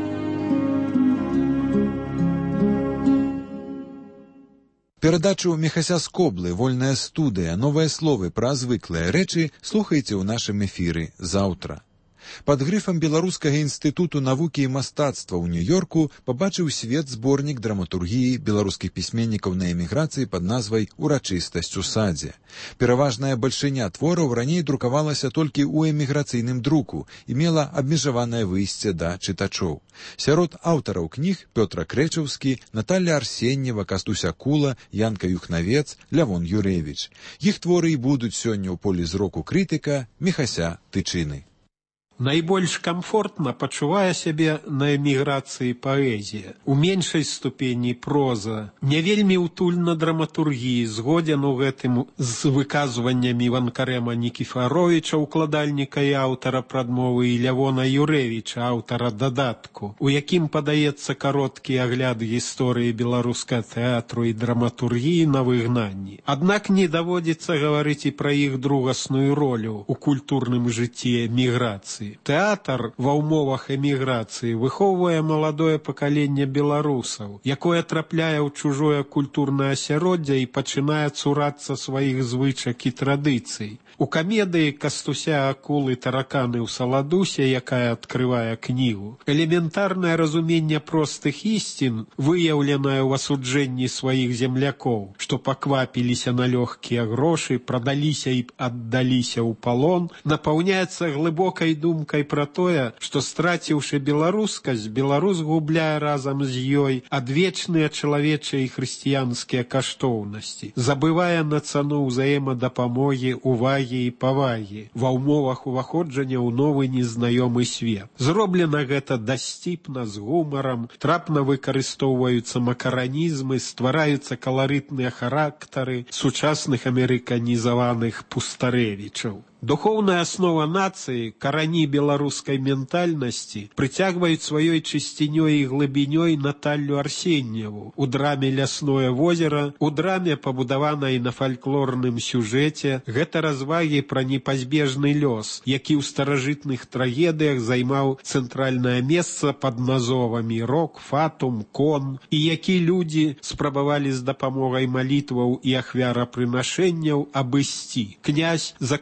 Перадачу Міхася Скоблы, вольная студыя, новыя словы пра звыклыя рэчы слухайце ў нашым эфіры заўтра. Пад грыфам Беларускага інстытуту навукі і мастацтва ў Нью-Йорку пабачыў свет зборнік драматургіі беларускіх пісьменнікаў на эміграцыі пад назвай «Урачыстасць у садзе». Пераважная бальшыня твораў раней друкавалася толькі ў эміграцыйным друку і мела абмежаванае выйсце да чытачоў. Сярод аўтараў кніг Пётра Крэчаўскі, Наталля Арсеньева, Кастусь Акула, Янка Юхнавец, Лявон Юрэвіч. Іх творы і будуць сёння ў полі зроку крытыка Міхася Тычыны. Найбольш камфортна пачувае сябе на эміграцыі паэзія. У меншай ступені проза. Не вельмі утульна драматургіі, згодзен у гэтым з выказваннямі Ванкарэма Нікіфаровіча, укладальніка і аўтара прадмовы, і Лявона Юрэвіча, аўтара дадатку, у якім падаецца кароткі агляд гісторыі беларускага тэатру і драматургіі на выгнанні. Аднак не даводзіцца гаварыць і пра іх другасную ролю ў культурным жыцці эміграцыі. Тэатр ва ўмовах эміграцыі выхоўвае маладое пакаленне беларусаў, якое трапляе ў чужое культурнае асяроддзе і пачынае цурацца сваіх звычак і традыцый. У камедыі Кастуся Акулы «Тараканы ў Саладусе», якая адкрывае кнігу, элементарнае разуменне простых ісцін, выяўленае ў асуджэнні сваіх землякоў, што паквапіліся на лёгкія грошы, прадаліся і аддаліся ў палон, напаўняецца глыбокай думкай пра тое, што, страціўшы беларускасць, беларус губляе разам з ёй адвечныя чалавечыя і хрысціянскія каштоўнасці, забывае на цану ўзаемадапамогі, увагі і павагі ва ўмовах уваходжання ў новы незнаёмы свет. Зроблена гэта дасціпна, з гумарам, трапна выкарыстоўваюцца макаранізмы, ствараюцца каларытныя характары сучасных амерыканізаваных пустарэвічаў. Духоўная аснова нацыі, карані беларускай ментальнасці прыцягваюць сваёй чысцінёй і глыбінёй Наталлю Арсеньеву у драме «Лясное возера», у драме, пабудаванай на фальклорным сюжэце, гэта развагі пра непазбежны лёс, які ў старажытных трагедыях займаў цэнтральнае месца пад назовамі «Рок», «Фатум», «Кон», і які людзі спрабавалі з дапамогай малітваў і ахвярапрынашэнняў абысці. Князь, закаханы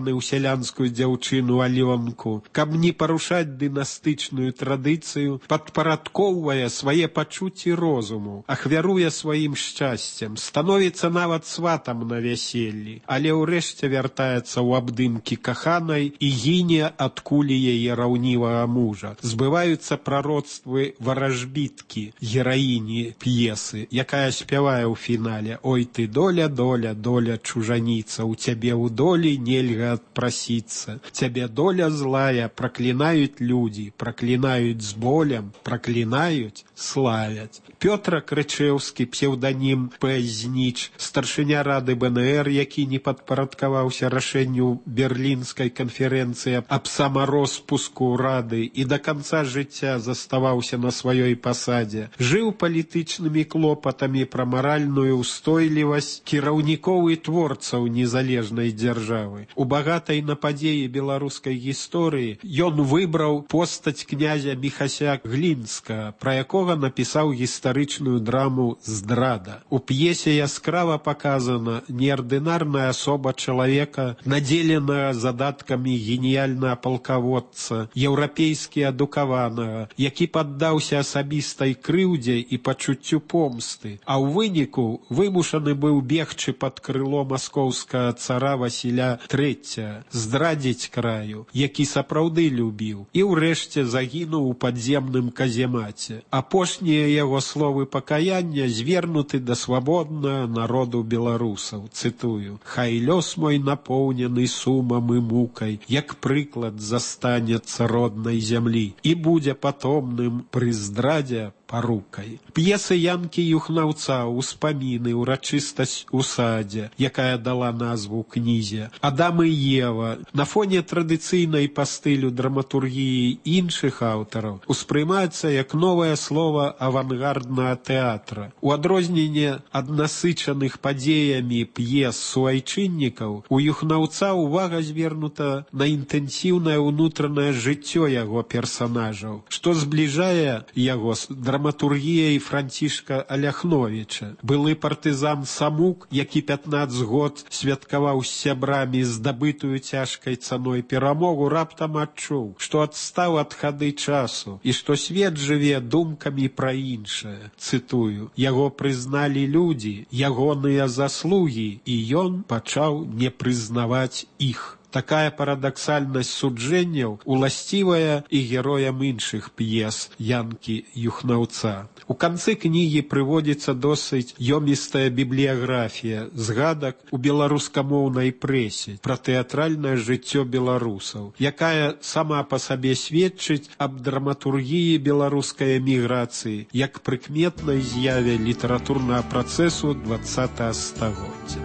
закаханы ў сялянскую дзяўчыну Аленку, каб не парушаць дынастычную традыцыю, падпарадкоўвае свае пачуцці розуму, ахвяруе сваім шчасцем, становіцца нават сватам на вяселлі, але ўрэшце вяртаецца ў абдымкі каханай і гіне ад кулі яе раўнівага мужа. Збываюцца прароцтвы варажбіткі, гераіні п'есы, якая спявае ў фінале: «Ой ты, доля, доля, доля чужаніца, у цябе ў долі нельга адпрасіцца. Цябе доля злая, праклінаюць людзі, праклінаюць з болем, праклінаюць, славяць». Пётр Крычэўскі, псеўданім Пэзніч, старшыня рады БНР, які не падпарадкаваўся рашэнню Берлінскай канферэнцыі аб самароспуску рады і да канца жыцця заставаўся на сваёй пасадзе, жыў палітычнымі клопатамі пра маральную устойлівасць кіраўнікоў і творцаў незалежнай дзяржавы. У багатай на падзеі беларускай гісторыі ён выбраў постаць князя Міхася Глінскага, пра якога напісаў гістарычную драму «Здрада». У п'есе яскрава паказана неардынарная асоба чалавека, надзеленага задаткамі геніяльнага палкаводца, еўрапейскі адукаванага, які паддаўся асабістай крыўдзе і пачуццю помсты, а ў выніку вымушаны быў бегчы пад крыло маскоўскага цара Васіля III, здрадзіць краю, які сапраўды любіў, і ўрэшце загінуў у падземным каземаце. Апошнія яго словы пакаяння звернуты да свабоднага народу беларусаў. Цытую: «Хай лёс мой напоўнены сумам і мукай, як прыклад застанецца роднай зямлі, і будзе патомным пры здрадзе парукай». П'есы Янкі Юхнаўца, «Успаміны», «Урачыстасць у садзе», якая дала назву кнізе, «Адам і Ева» на фоне традыцыйнай па стылю драматургіі іншых аўтараў успрымаецца як новае слова авангарднага тэатра. У адрозненне ад насычаных падзеямі п'ес суайчыннікаў, у Юхнаўца ўвага звернута на інтэнсіўнае ўнутранае жыццё яго персанажаў, што збліжае яго з драматургіяй Францішка Аляхновіча. Былы партызан Самук, які 15 год святкаваў з сябрамі здабытую цяжкай цаной перамогу, раптам адчуў, што адстаў ад хады часу і што свет жыве думкамі пра іншае. Цытую: «Яго прызналі людзі, ягоныя заслугі, і ён пачаў не прызнаваць іх». Такая парадаксальнасць суджэнняў уласцівая і героям іншых п'ес Янкі Юхнаўца. У канцы кнігі прыводзіцца досыць ёмістая бібліяграфія згадак у беларускамоўнай прэсе пра тэатральнае жыццё беларусаў, якая сама па сабе сведчыць аб драматургіі беларускай эміграцыі як прыкметнай з'яве літаратурнага працэсу 20-го стагоддзя.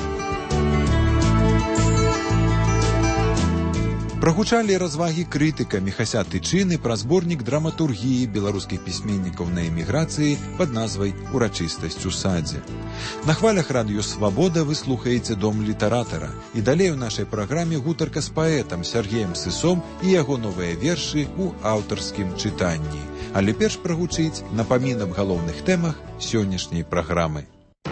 Прагучалі развагі крытыка Міхася Тычыны пра зборнік драматургіі беларускіх пісьменнікаў на эміграцыі пад назвай «Урачыстасць у садзе». На хвалях радыё «Свабода» вы слухаеце «Дом літаратара». І далей у нашай праграме гутарка з паэтам Сергеем Сысом і яго новыя вершы ў аўтарскім чытанні. Але перш прагучыць напамін аб галоўных тэмах сённяшняй праграмы.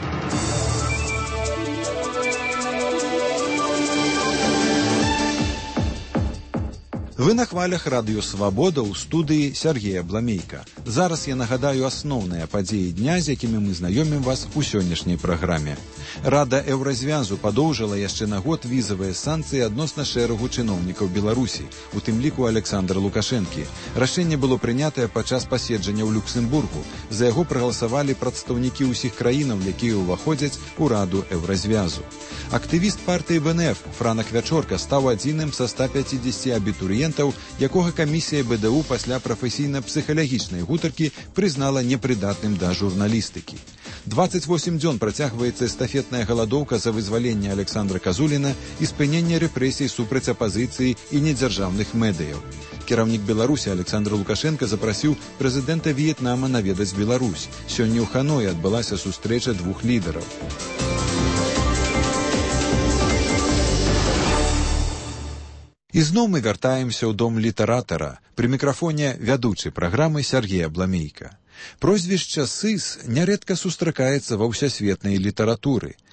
Вы на хвалях радыё «Свабода» ў студыі Сергея Бламейка. Зараз я нагадаю асноўныя падзеі дня, з якімі мы знаёмім вас у сённяшняй праграме. Рада Еўразвязу падоўжыла яшчэ на год візавыя санкцыі адносна шэрагу чыноўнікаў Беларусі, у тым ліку Александра Лукашэнкі. Рашэнне было прынятае падчас паседжання ў Люксембургу. За яго прагаласавалі прадстаўнікі ўсіх краінаў, якія ўваходзяць у Раду Еўразвязу. Актывіст партыі БНФ Франак Вячорка стаў адзіным са 150 абітурыентаў, якога камісія БДУ пасля прафесійна-псіхалагічнай гутаркі прызнала непрыдатным да журналістыкі. 28 дзён працягваецца эстафетная галадоўка за вызваленне Александра Казуліна і спыненне рэпрэсій супраць апазіцыі і недзяржаўных медыяў. Кіраўнік Беларусі Александр Лукашенко запрасіў прэзідэнта В'етнама наведаць Беларусь. Сёння ў Ханоі адбылася сустрэча двух лідараў. І зноў мы вяртаемся ў дом літаратара. Пры мікрафоне вядучы праграмы Сергея Бламейка. Прозвішча «Сыс» нярэдка сустракаецца ва ўсясветнай літаратуры.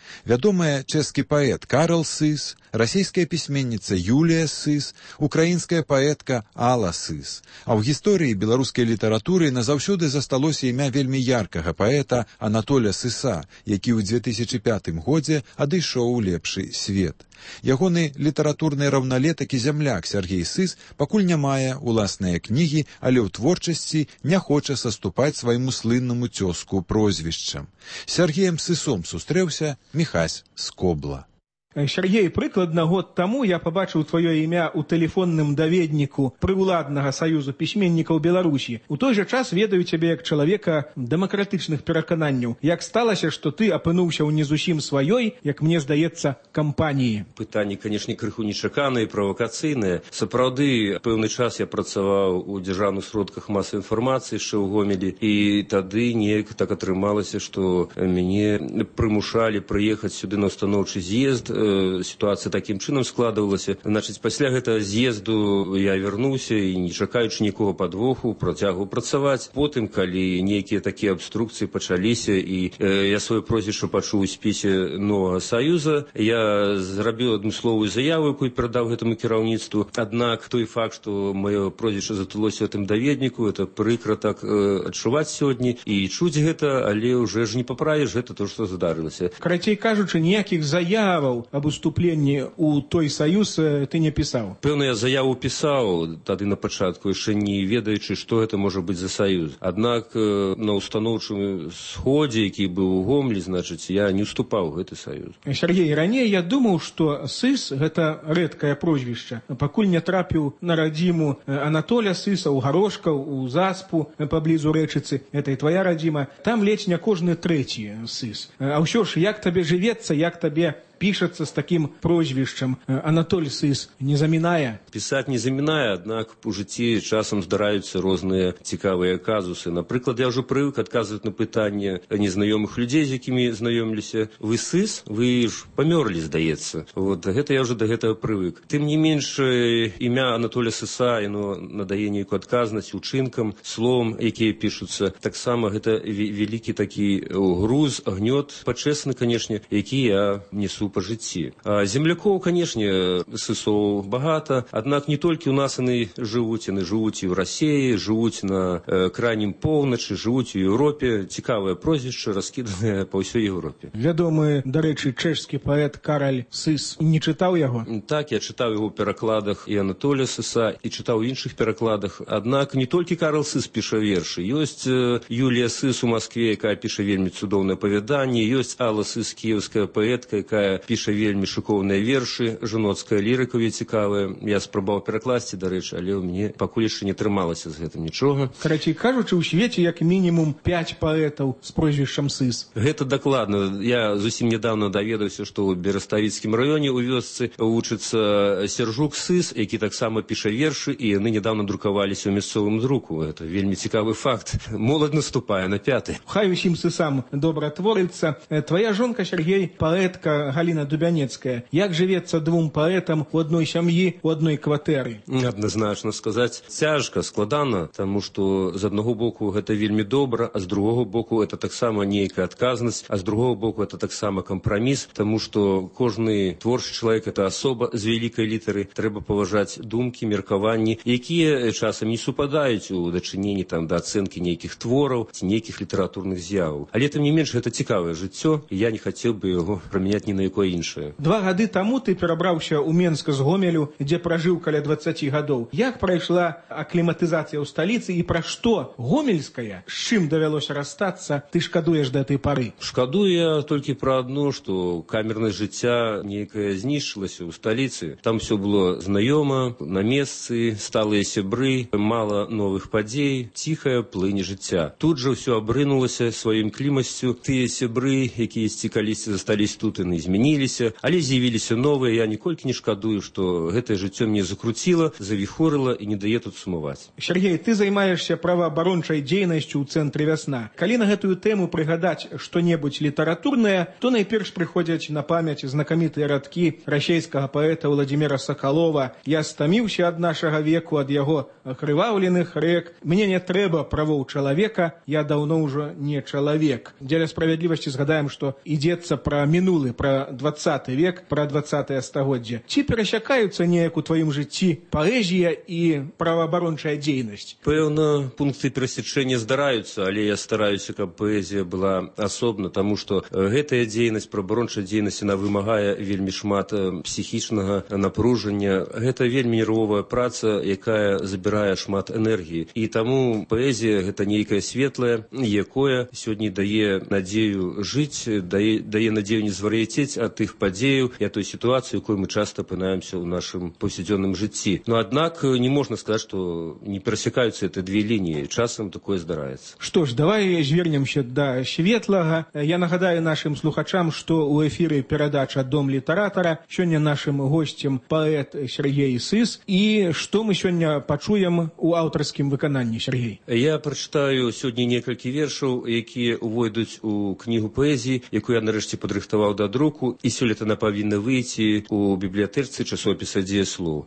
Вядомая чэшскі паэт Карл Сыс, расійская пісьменніца Юлія Сыс, украінская паэтка Алла Сыс. А ў гісторыі беларускай літаратуры назаўсёды засталося імя вельмі яркага паэта Анатоля Сыса, які ў 2005 годзе адышоў у лепшы свет. Ягоны літаратурны раўналетак і зямляк Сергей Сыс пакуль не мае уласныя кнігі, але ў творчасці не хоча саступаць свайму слыннаму цёзку прозвішчам. З Сергеем Сысом сустрэўся Міхась Скобла. Сергей, прыкладна год таму я пабачыў тваё імя ў тэлефонным даведніку прыўладнага саюзу пісьменнікаў Беларусі. У той жа час ведаю цябе як чалавека дэмакратычных перакананняў. Як сталася, што ты апынуўся ў не зусім сваёй, як мне здаецца, кампаніі? Пытанне, канешне, крыху нечаканае і правакацыйнае. Сапраўды, пэўны час я працаваў у дзяржаўных сродках масавай інфармацыі яшчэ ў Гомелі, і тады неяк так атрымалася, што мяне прымушалі прыехаць сюды на устаноўчы з'езд. Сітуацыя такім чынам складывалася. Значыць, пасля гэтага з'езду я вярнуўся і, не чакаючы нікога падвоху, працягваў працаваць. Потым, калі нейкія такія абструкцыі пачаліся і я сваё прозвішча пачуў у спісе новага саюза, я зрабіў адмысловую заяву, якую перадаў гэтаму кіраўніцтву. Аднак той факт, што маё прозвішча затулося ў гэтым даведніку, это прыкра так адчуваць сёння і чуць гэта, але ўжо ж не паправіш, гэта то, што здарылася. Карацей кажучы, ніякіх заяваў об уступленні ў той саюз ты не пісаў? Пэўна, я заяву пісаў тады на пачатку, яшчэ не ведаючы, што гэта можа быць за саюз. Аднак на устаноўчым сходзе, які быў у Гомелі, значыць, я не уступаў у гэты саюз. Сергей, раней я думаў, што Сыс – гэта рэдкае прозвішча. Пакуль не трапіў на радзіму Анатоля Сыса ў Гарошкаў, у Заспу, паблізу Рэчыцы, гэта і твая радзіма, там ледзь не кожны трэці Сыс. А ўсё ж, як табе жывецца, як табе пішацца з такім прозвішчам Анатоль Сыс не замінае? Пісаць не замінае, аднак у жыцці часам здараюцца розныя цікавыя казусы. Напрыклад, я ўжо прывык адказваць на пытанне незнаёмых людзей, з якімі знаёміліся. Вы Сыс? Вы ж памёрлі, здаецца. Вот, гэта я ўжо да гэтага прывык. Тым не менш, імя Анатоля Сыса, яно надае нейкую адказнасць учынкам, словам, якія пішуцца. Таксама гэта вялікі такі груз, гнёт, пачэсны, канешне, які я несу па жыцці. Землякоў, канешне, Сысоў багата, аднак не толькі ў нас яны жывуць, яны жывуць і ў Расіі, жывуць на крайнім поўначы, жывуць у Еўропе. Цікавае прозвішча, раскіданае па ўсёй Еўропе. Вядомы, дарэчы, чэшскі паэт Карл Сыс. Не чытаў яго? Так, я чытаў яго ў перакладах і Анатоля Сыса, і чытаў у іншых перакладах. Аднак не толькі Карл Сыс піша вершы. Ёсць Юлія Сыс у Маскве, якая піша вельмі цудоўнае апавяданне. Ёсць Алла Сыс, кіеўская паэтка, якая піша вельмі шыкоўныя вершы, жаноцкая лірыка цікавая. Я спрабаваў перакласці, дарэчы, але ў мяне пакуль яшчэ не атрымалася з гэтым нічога. Карацей кажучы, у свеце як мінімум 5 паэтаў з прозвішчам Сыс. Гэта дакладна. Я зусім нядаўна даведаўся, што ў Бераставіцкім раёне ў вёсцы вучыцца Сержук Сыс, які таксама піша вершы, і яны нядаўна друкаваліся ў мясцовым друку. Гэта вельмі цікавы факт. Моладзь наступае на 5. Хай усім Сысам добра творыцца. Твая жонка, Сергей, паэтка Галіна Дубянецкая. Як жывецца двум паэтам у адной сям'і, у адной кватэры? Адназначна сказаць, цяжка, складана, таму што з аднаго боку гэта вельмі добра, а з другога боку это таксама нейкая адказнасць, а з другога боку это таксама кампраміс, таму што кожны творчы чалавек это асоба з вялікай літары, трэба паважаць думкі, меркаванні, якія часам не супадаюць у дачыненні там да ацэнкі нейкіх твораў ці нейкіх літаратурных з'яваў. Але тым не менш гэта цікавае жыццё, і я не хацеў бы яго прамяняць ні на якое іншае. 2 гады таму ты перабраўся ў Менск з Гомелю, дзе пражыў каля 20 гадоў. Як прайшла акліматызацыя ў сталіцы і пра што гомельская? З чым давялося расстацца? Ты шкадуеш да гэтай пары? Шкадую я толькі пра адно, што камернасць жыцця нейкая знішчылася ў сталіцы. Там все было знаёма, на месцы, сталыя сябры, мала новых падзей, ціхая плынь жыцця. Тут жа ўсё абрынулася сваім клімасцю. Тыя сябры, якія калісьці застались тут, яны змяніліся. змяніліся, але з'явіліся новыя. Я ніколькі не шкадую, што гэтае жыццё мне закруціла, завіхорыла і не дае тут сумаваць. Сергей, ты займаешься праваабарончай дзейнасцю ў цэнтры «Вясна». Калі на гэтую тэму прыгадаць што-небудзь літаратурнае, то найперш прыходзяць на памяць знакамітыя радкі расейскага паэта Владимира Соколова: «Я стаміўся ад нашага веку, ад яго акрываўленых рэк. Мне не трэба правоў чалавека, я даўно ўжо не чалавек». Дзеля справядлівасці згадаем, што ідзецца пра мінулы, пра 20 век, пра 20-е стагоддзе. Ці перасякаюцца неяк у тваім жыцці паэзія і праваабарончая дзейнасць? Пэўна, пункты перасечэння здараюцца, але я стараюся, каб паэзія была асобна, таму што гэтая дзейнасць, праваабарончая дзейнасць, она вымагае вельмі шмат псіхічнага напружання. Гэта вельмі нервовая праца, якая забірае шмат энергіі. І таму паэзія гэта нейкае светлае, якое сёння дае надзею жыць, дае надзею не звар'яцець ад тых падзеяў і ад той сітуацыі, якой мы часта апынаемся ў нашым паўсядзённым жыцці. Но аднак не можна сказаць, што не перасякаюцца эти две лініі. Часам такое здараецца. Што ж, давай звернемся да светлага. Я нагадаю нашым слухачам, што ў эфіры перадача «Дом літаратара». Сёння нашым госцем паэт Сергей Сыс. І што мы сёння пачуем у аўтарскім выкананні, Сергей? Я прачытаю сёння некалькі вершаў, якія увойдуць у кнігу паэзіі, якую я нарэшце падрыхтаваў да друку, і сёлета она павінна выйти у бібліятэцы часопіса «Дзеяслоў».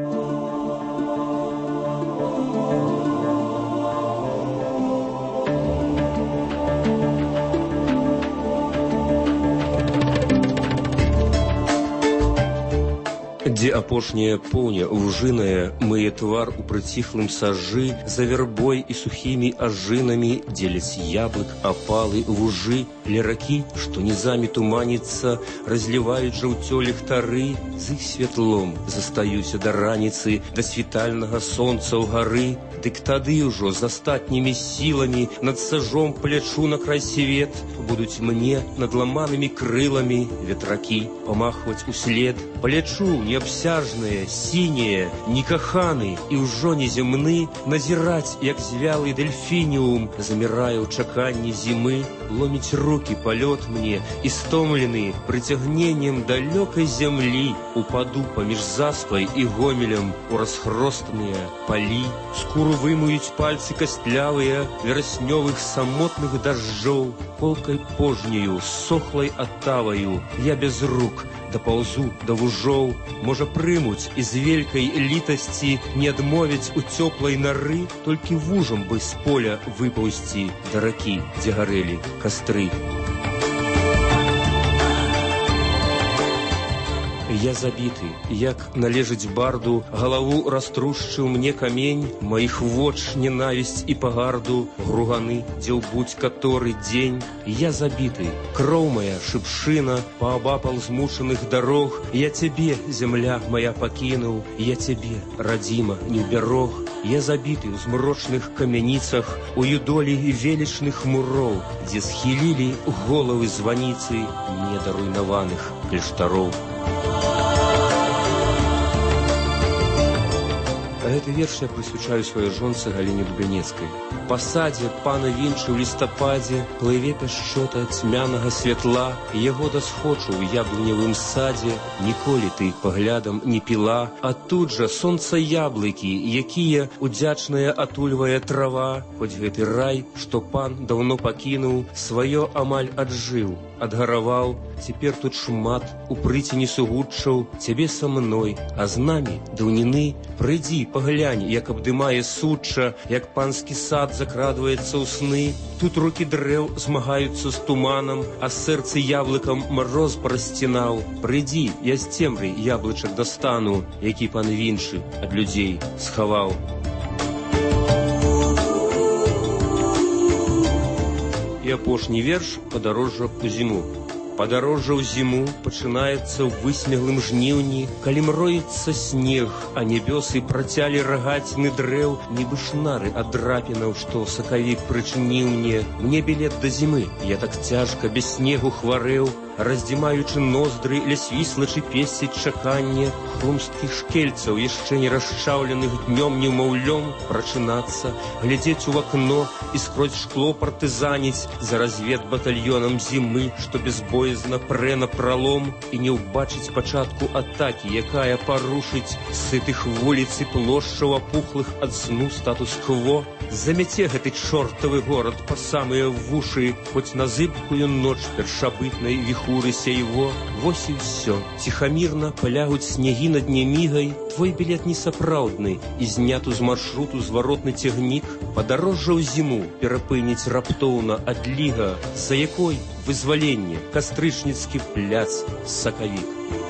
Дзе апошняя поўня вужыная мые твар у прыціхлым сажы, за вярбой і сухімі ажынамі дзеляць яблык апалы вужы, ля ракі, што нізамі туманіцца, разліваюць жаўцё ліхтары, з іх святлом застаюся да раніцы, да світальнага сонца ў гары. Дык тады ўжо з астатнімі сіламі над сажом палячу на край свет, будуць мне над ламанымі крыламі ветракі памахваць услед. Палячу неабсяжныя, сінія, некаханы і ўжо неземны, назіраць, як звялы дельфініум замірае ў чаканні зімы, ломіць рукі палёт мне і стомлены прыцягненнем далёкай зямлі, упаду паміж заспай і гомелем у расхростаныя палі. Скуру вымуюць пальцы кастлявыя вераснёвых самотных дажджоў, полкай пожняю, сохлай атаваю, я без рук дапаўзу да вужоў. Можа, прымуць і з вялікай літасці не адмовіць у цёплай нары, толькі вужам бы з поля выпаўсці да ракі, дзе гарэлі кастры. Я забіты, як належыць барду, галаву раструшчыў мне камень, маіх воч ненавісць і пагарду, груганы, дзе ў будь-каторы дзень. Я забіты, кроў мая шыпшына, паабапал змучаных дарог, я цябе, зямля моя, пакінуў, я цябе, радзіма, не ўбярог. Я забіты ў змрочных камяніцах, у юдолі велічных муроў, дзе схілілі головы званіцы недаруйнаваных кляштароў. Гэты верш я прысвячаю сваёй жонцы Галіне Дубянецкай. Па садзе пана вінчы ў лістападзе плыве пяшчота цьмянага святла, яго дасхочу ў яблыневым садзе, ніколі ты паглядам не піла, а тут жа сонца яблыкі, якія удзячная атульвае трава, хоць гэты рай, што пан даўно пакінуў, сваё амаль аджыў, адгараваў, цяпер тут шмат у прыціні сугуччаў, цябе са мной, а з намі даўніны, прыйдзі, паглянь, як абдымае сучча, як панскі сад закрадваецца ў сны. Тут рукі дрэў змагаюцца з туманам, а сэрцы яблыкам мароз парасцінаў. Прыйдзі, я з цемры яблычак дастану, які пан вінчы ад людзей схаваў. І апошні верш «Падарожжа ў зіму». Падарожжа ў зіму пачынаецца ў высмеглым жніўні, калі мроіцца снег, а нябёсы працялі рагаціны дрэў, нібы шнары ад драпінаў, што сакавік прычыніў мне. Мне білет да зімы, я так цяжка без снегу хварэў, раздзімаючы ноздры, лясвіслачы песціць чаканне хрумсткіх шкельцаў, яшчэ не расчаўленых днём немаўлём, прачынацца, глядзець у акно і скрозь шкло партызаніць за разведбатальёнам зімы, што безбоязна прэ на пралом, і не ўбачыць пачатку атакі, якая парушыць сытых вуліц і плошчаў апухлых ад сну статус-кво. Замяце гэты чортавы горад па самыя вушы, хоць на зыбкую ноч першабытнай віхурыся его. Вось і ўсё. Ціхамірна палягуць снегі над немігай, твой білет несапраўдны, і зняту з маршруту зваротны цягнік, падарожжа ў зіму перапыніць раптоўна адліга, за якой вызваленне, кастрычніцкі пляц, сакавік.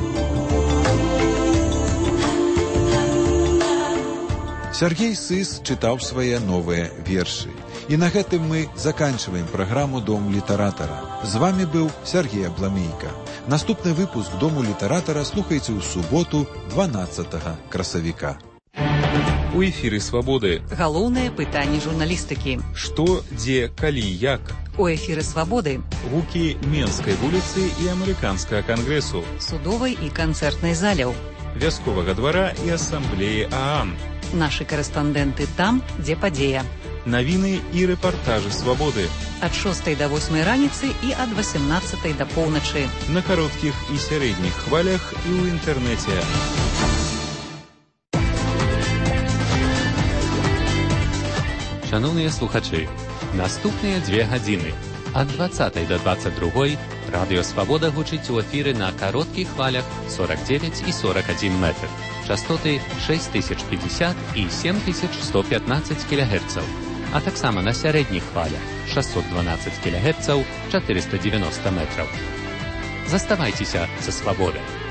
Сергей Сыс чытаў свае новыя вершы. І на гэтым мы заканчиваем праграму «Дом літаратара». З вами быў Сергей Абламейка. Наступны выпуск «Дому літаратара» слухайце ў суботу 12 красавіка. У эфіры «Свабоды». Галоўнае пытанне журналістыкі. Што, дзе, калі, як? У эфіры «Свабоды». Гукі Менскай вуліцы і Амерыканскага кангрэсу. Судовай і канцэртнай заляў. Вясковага двара і асамблеі ААН. Нашы карэспандэнты там, дзе падзея. Навіны і рэпартажы «Свабоды». Ад 6 до 8 раніцы і ад 18 до поўначы. На кароткіх і сярэдніх хвалях і ў інтэрнэце. Шановныя слухачы, наступныя 2 гадзіны. Ад 20 до 22 радыё «Свабода» гучыць у эфіры на кароткіх хвалях 49 і 41 метр. Частоты 6050 і 7115 кГц. А таксама на сярэдніх хвалях 612 кГц, 490 метраў. Заставайцеся са «Свабодай».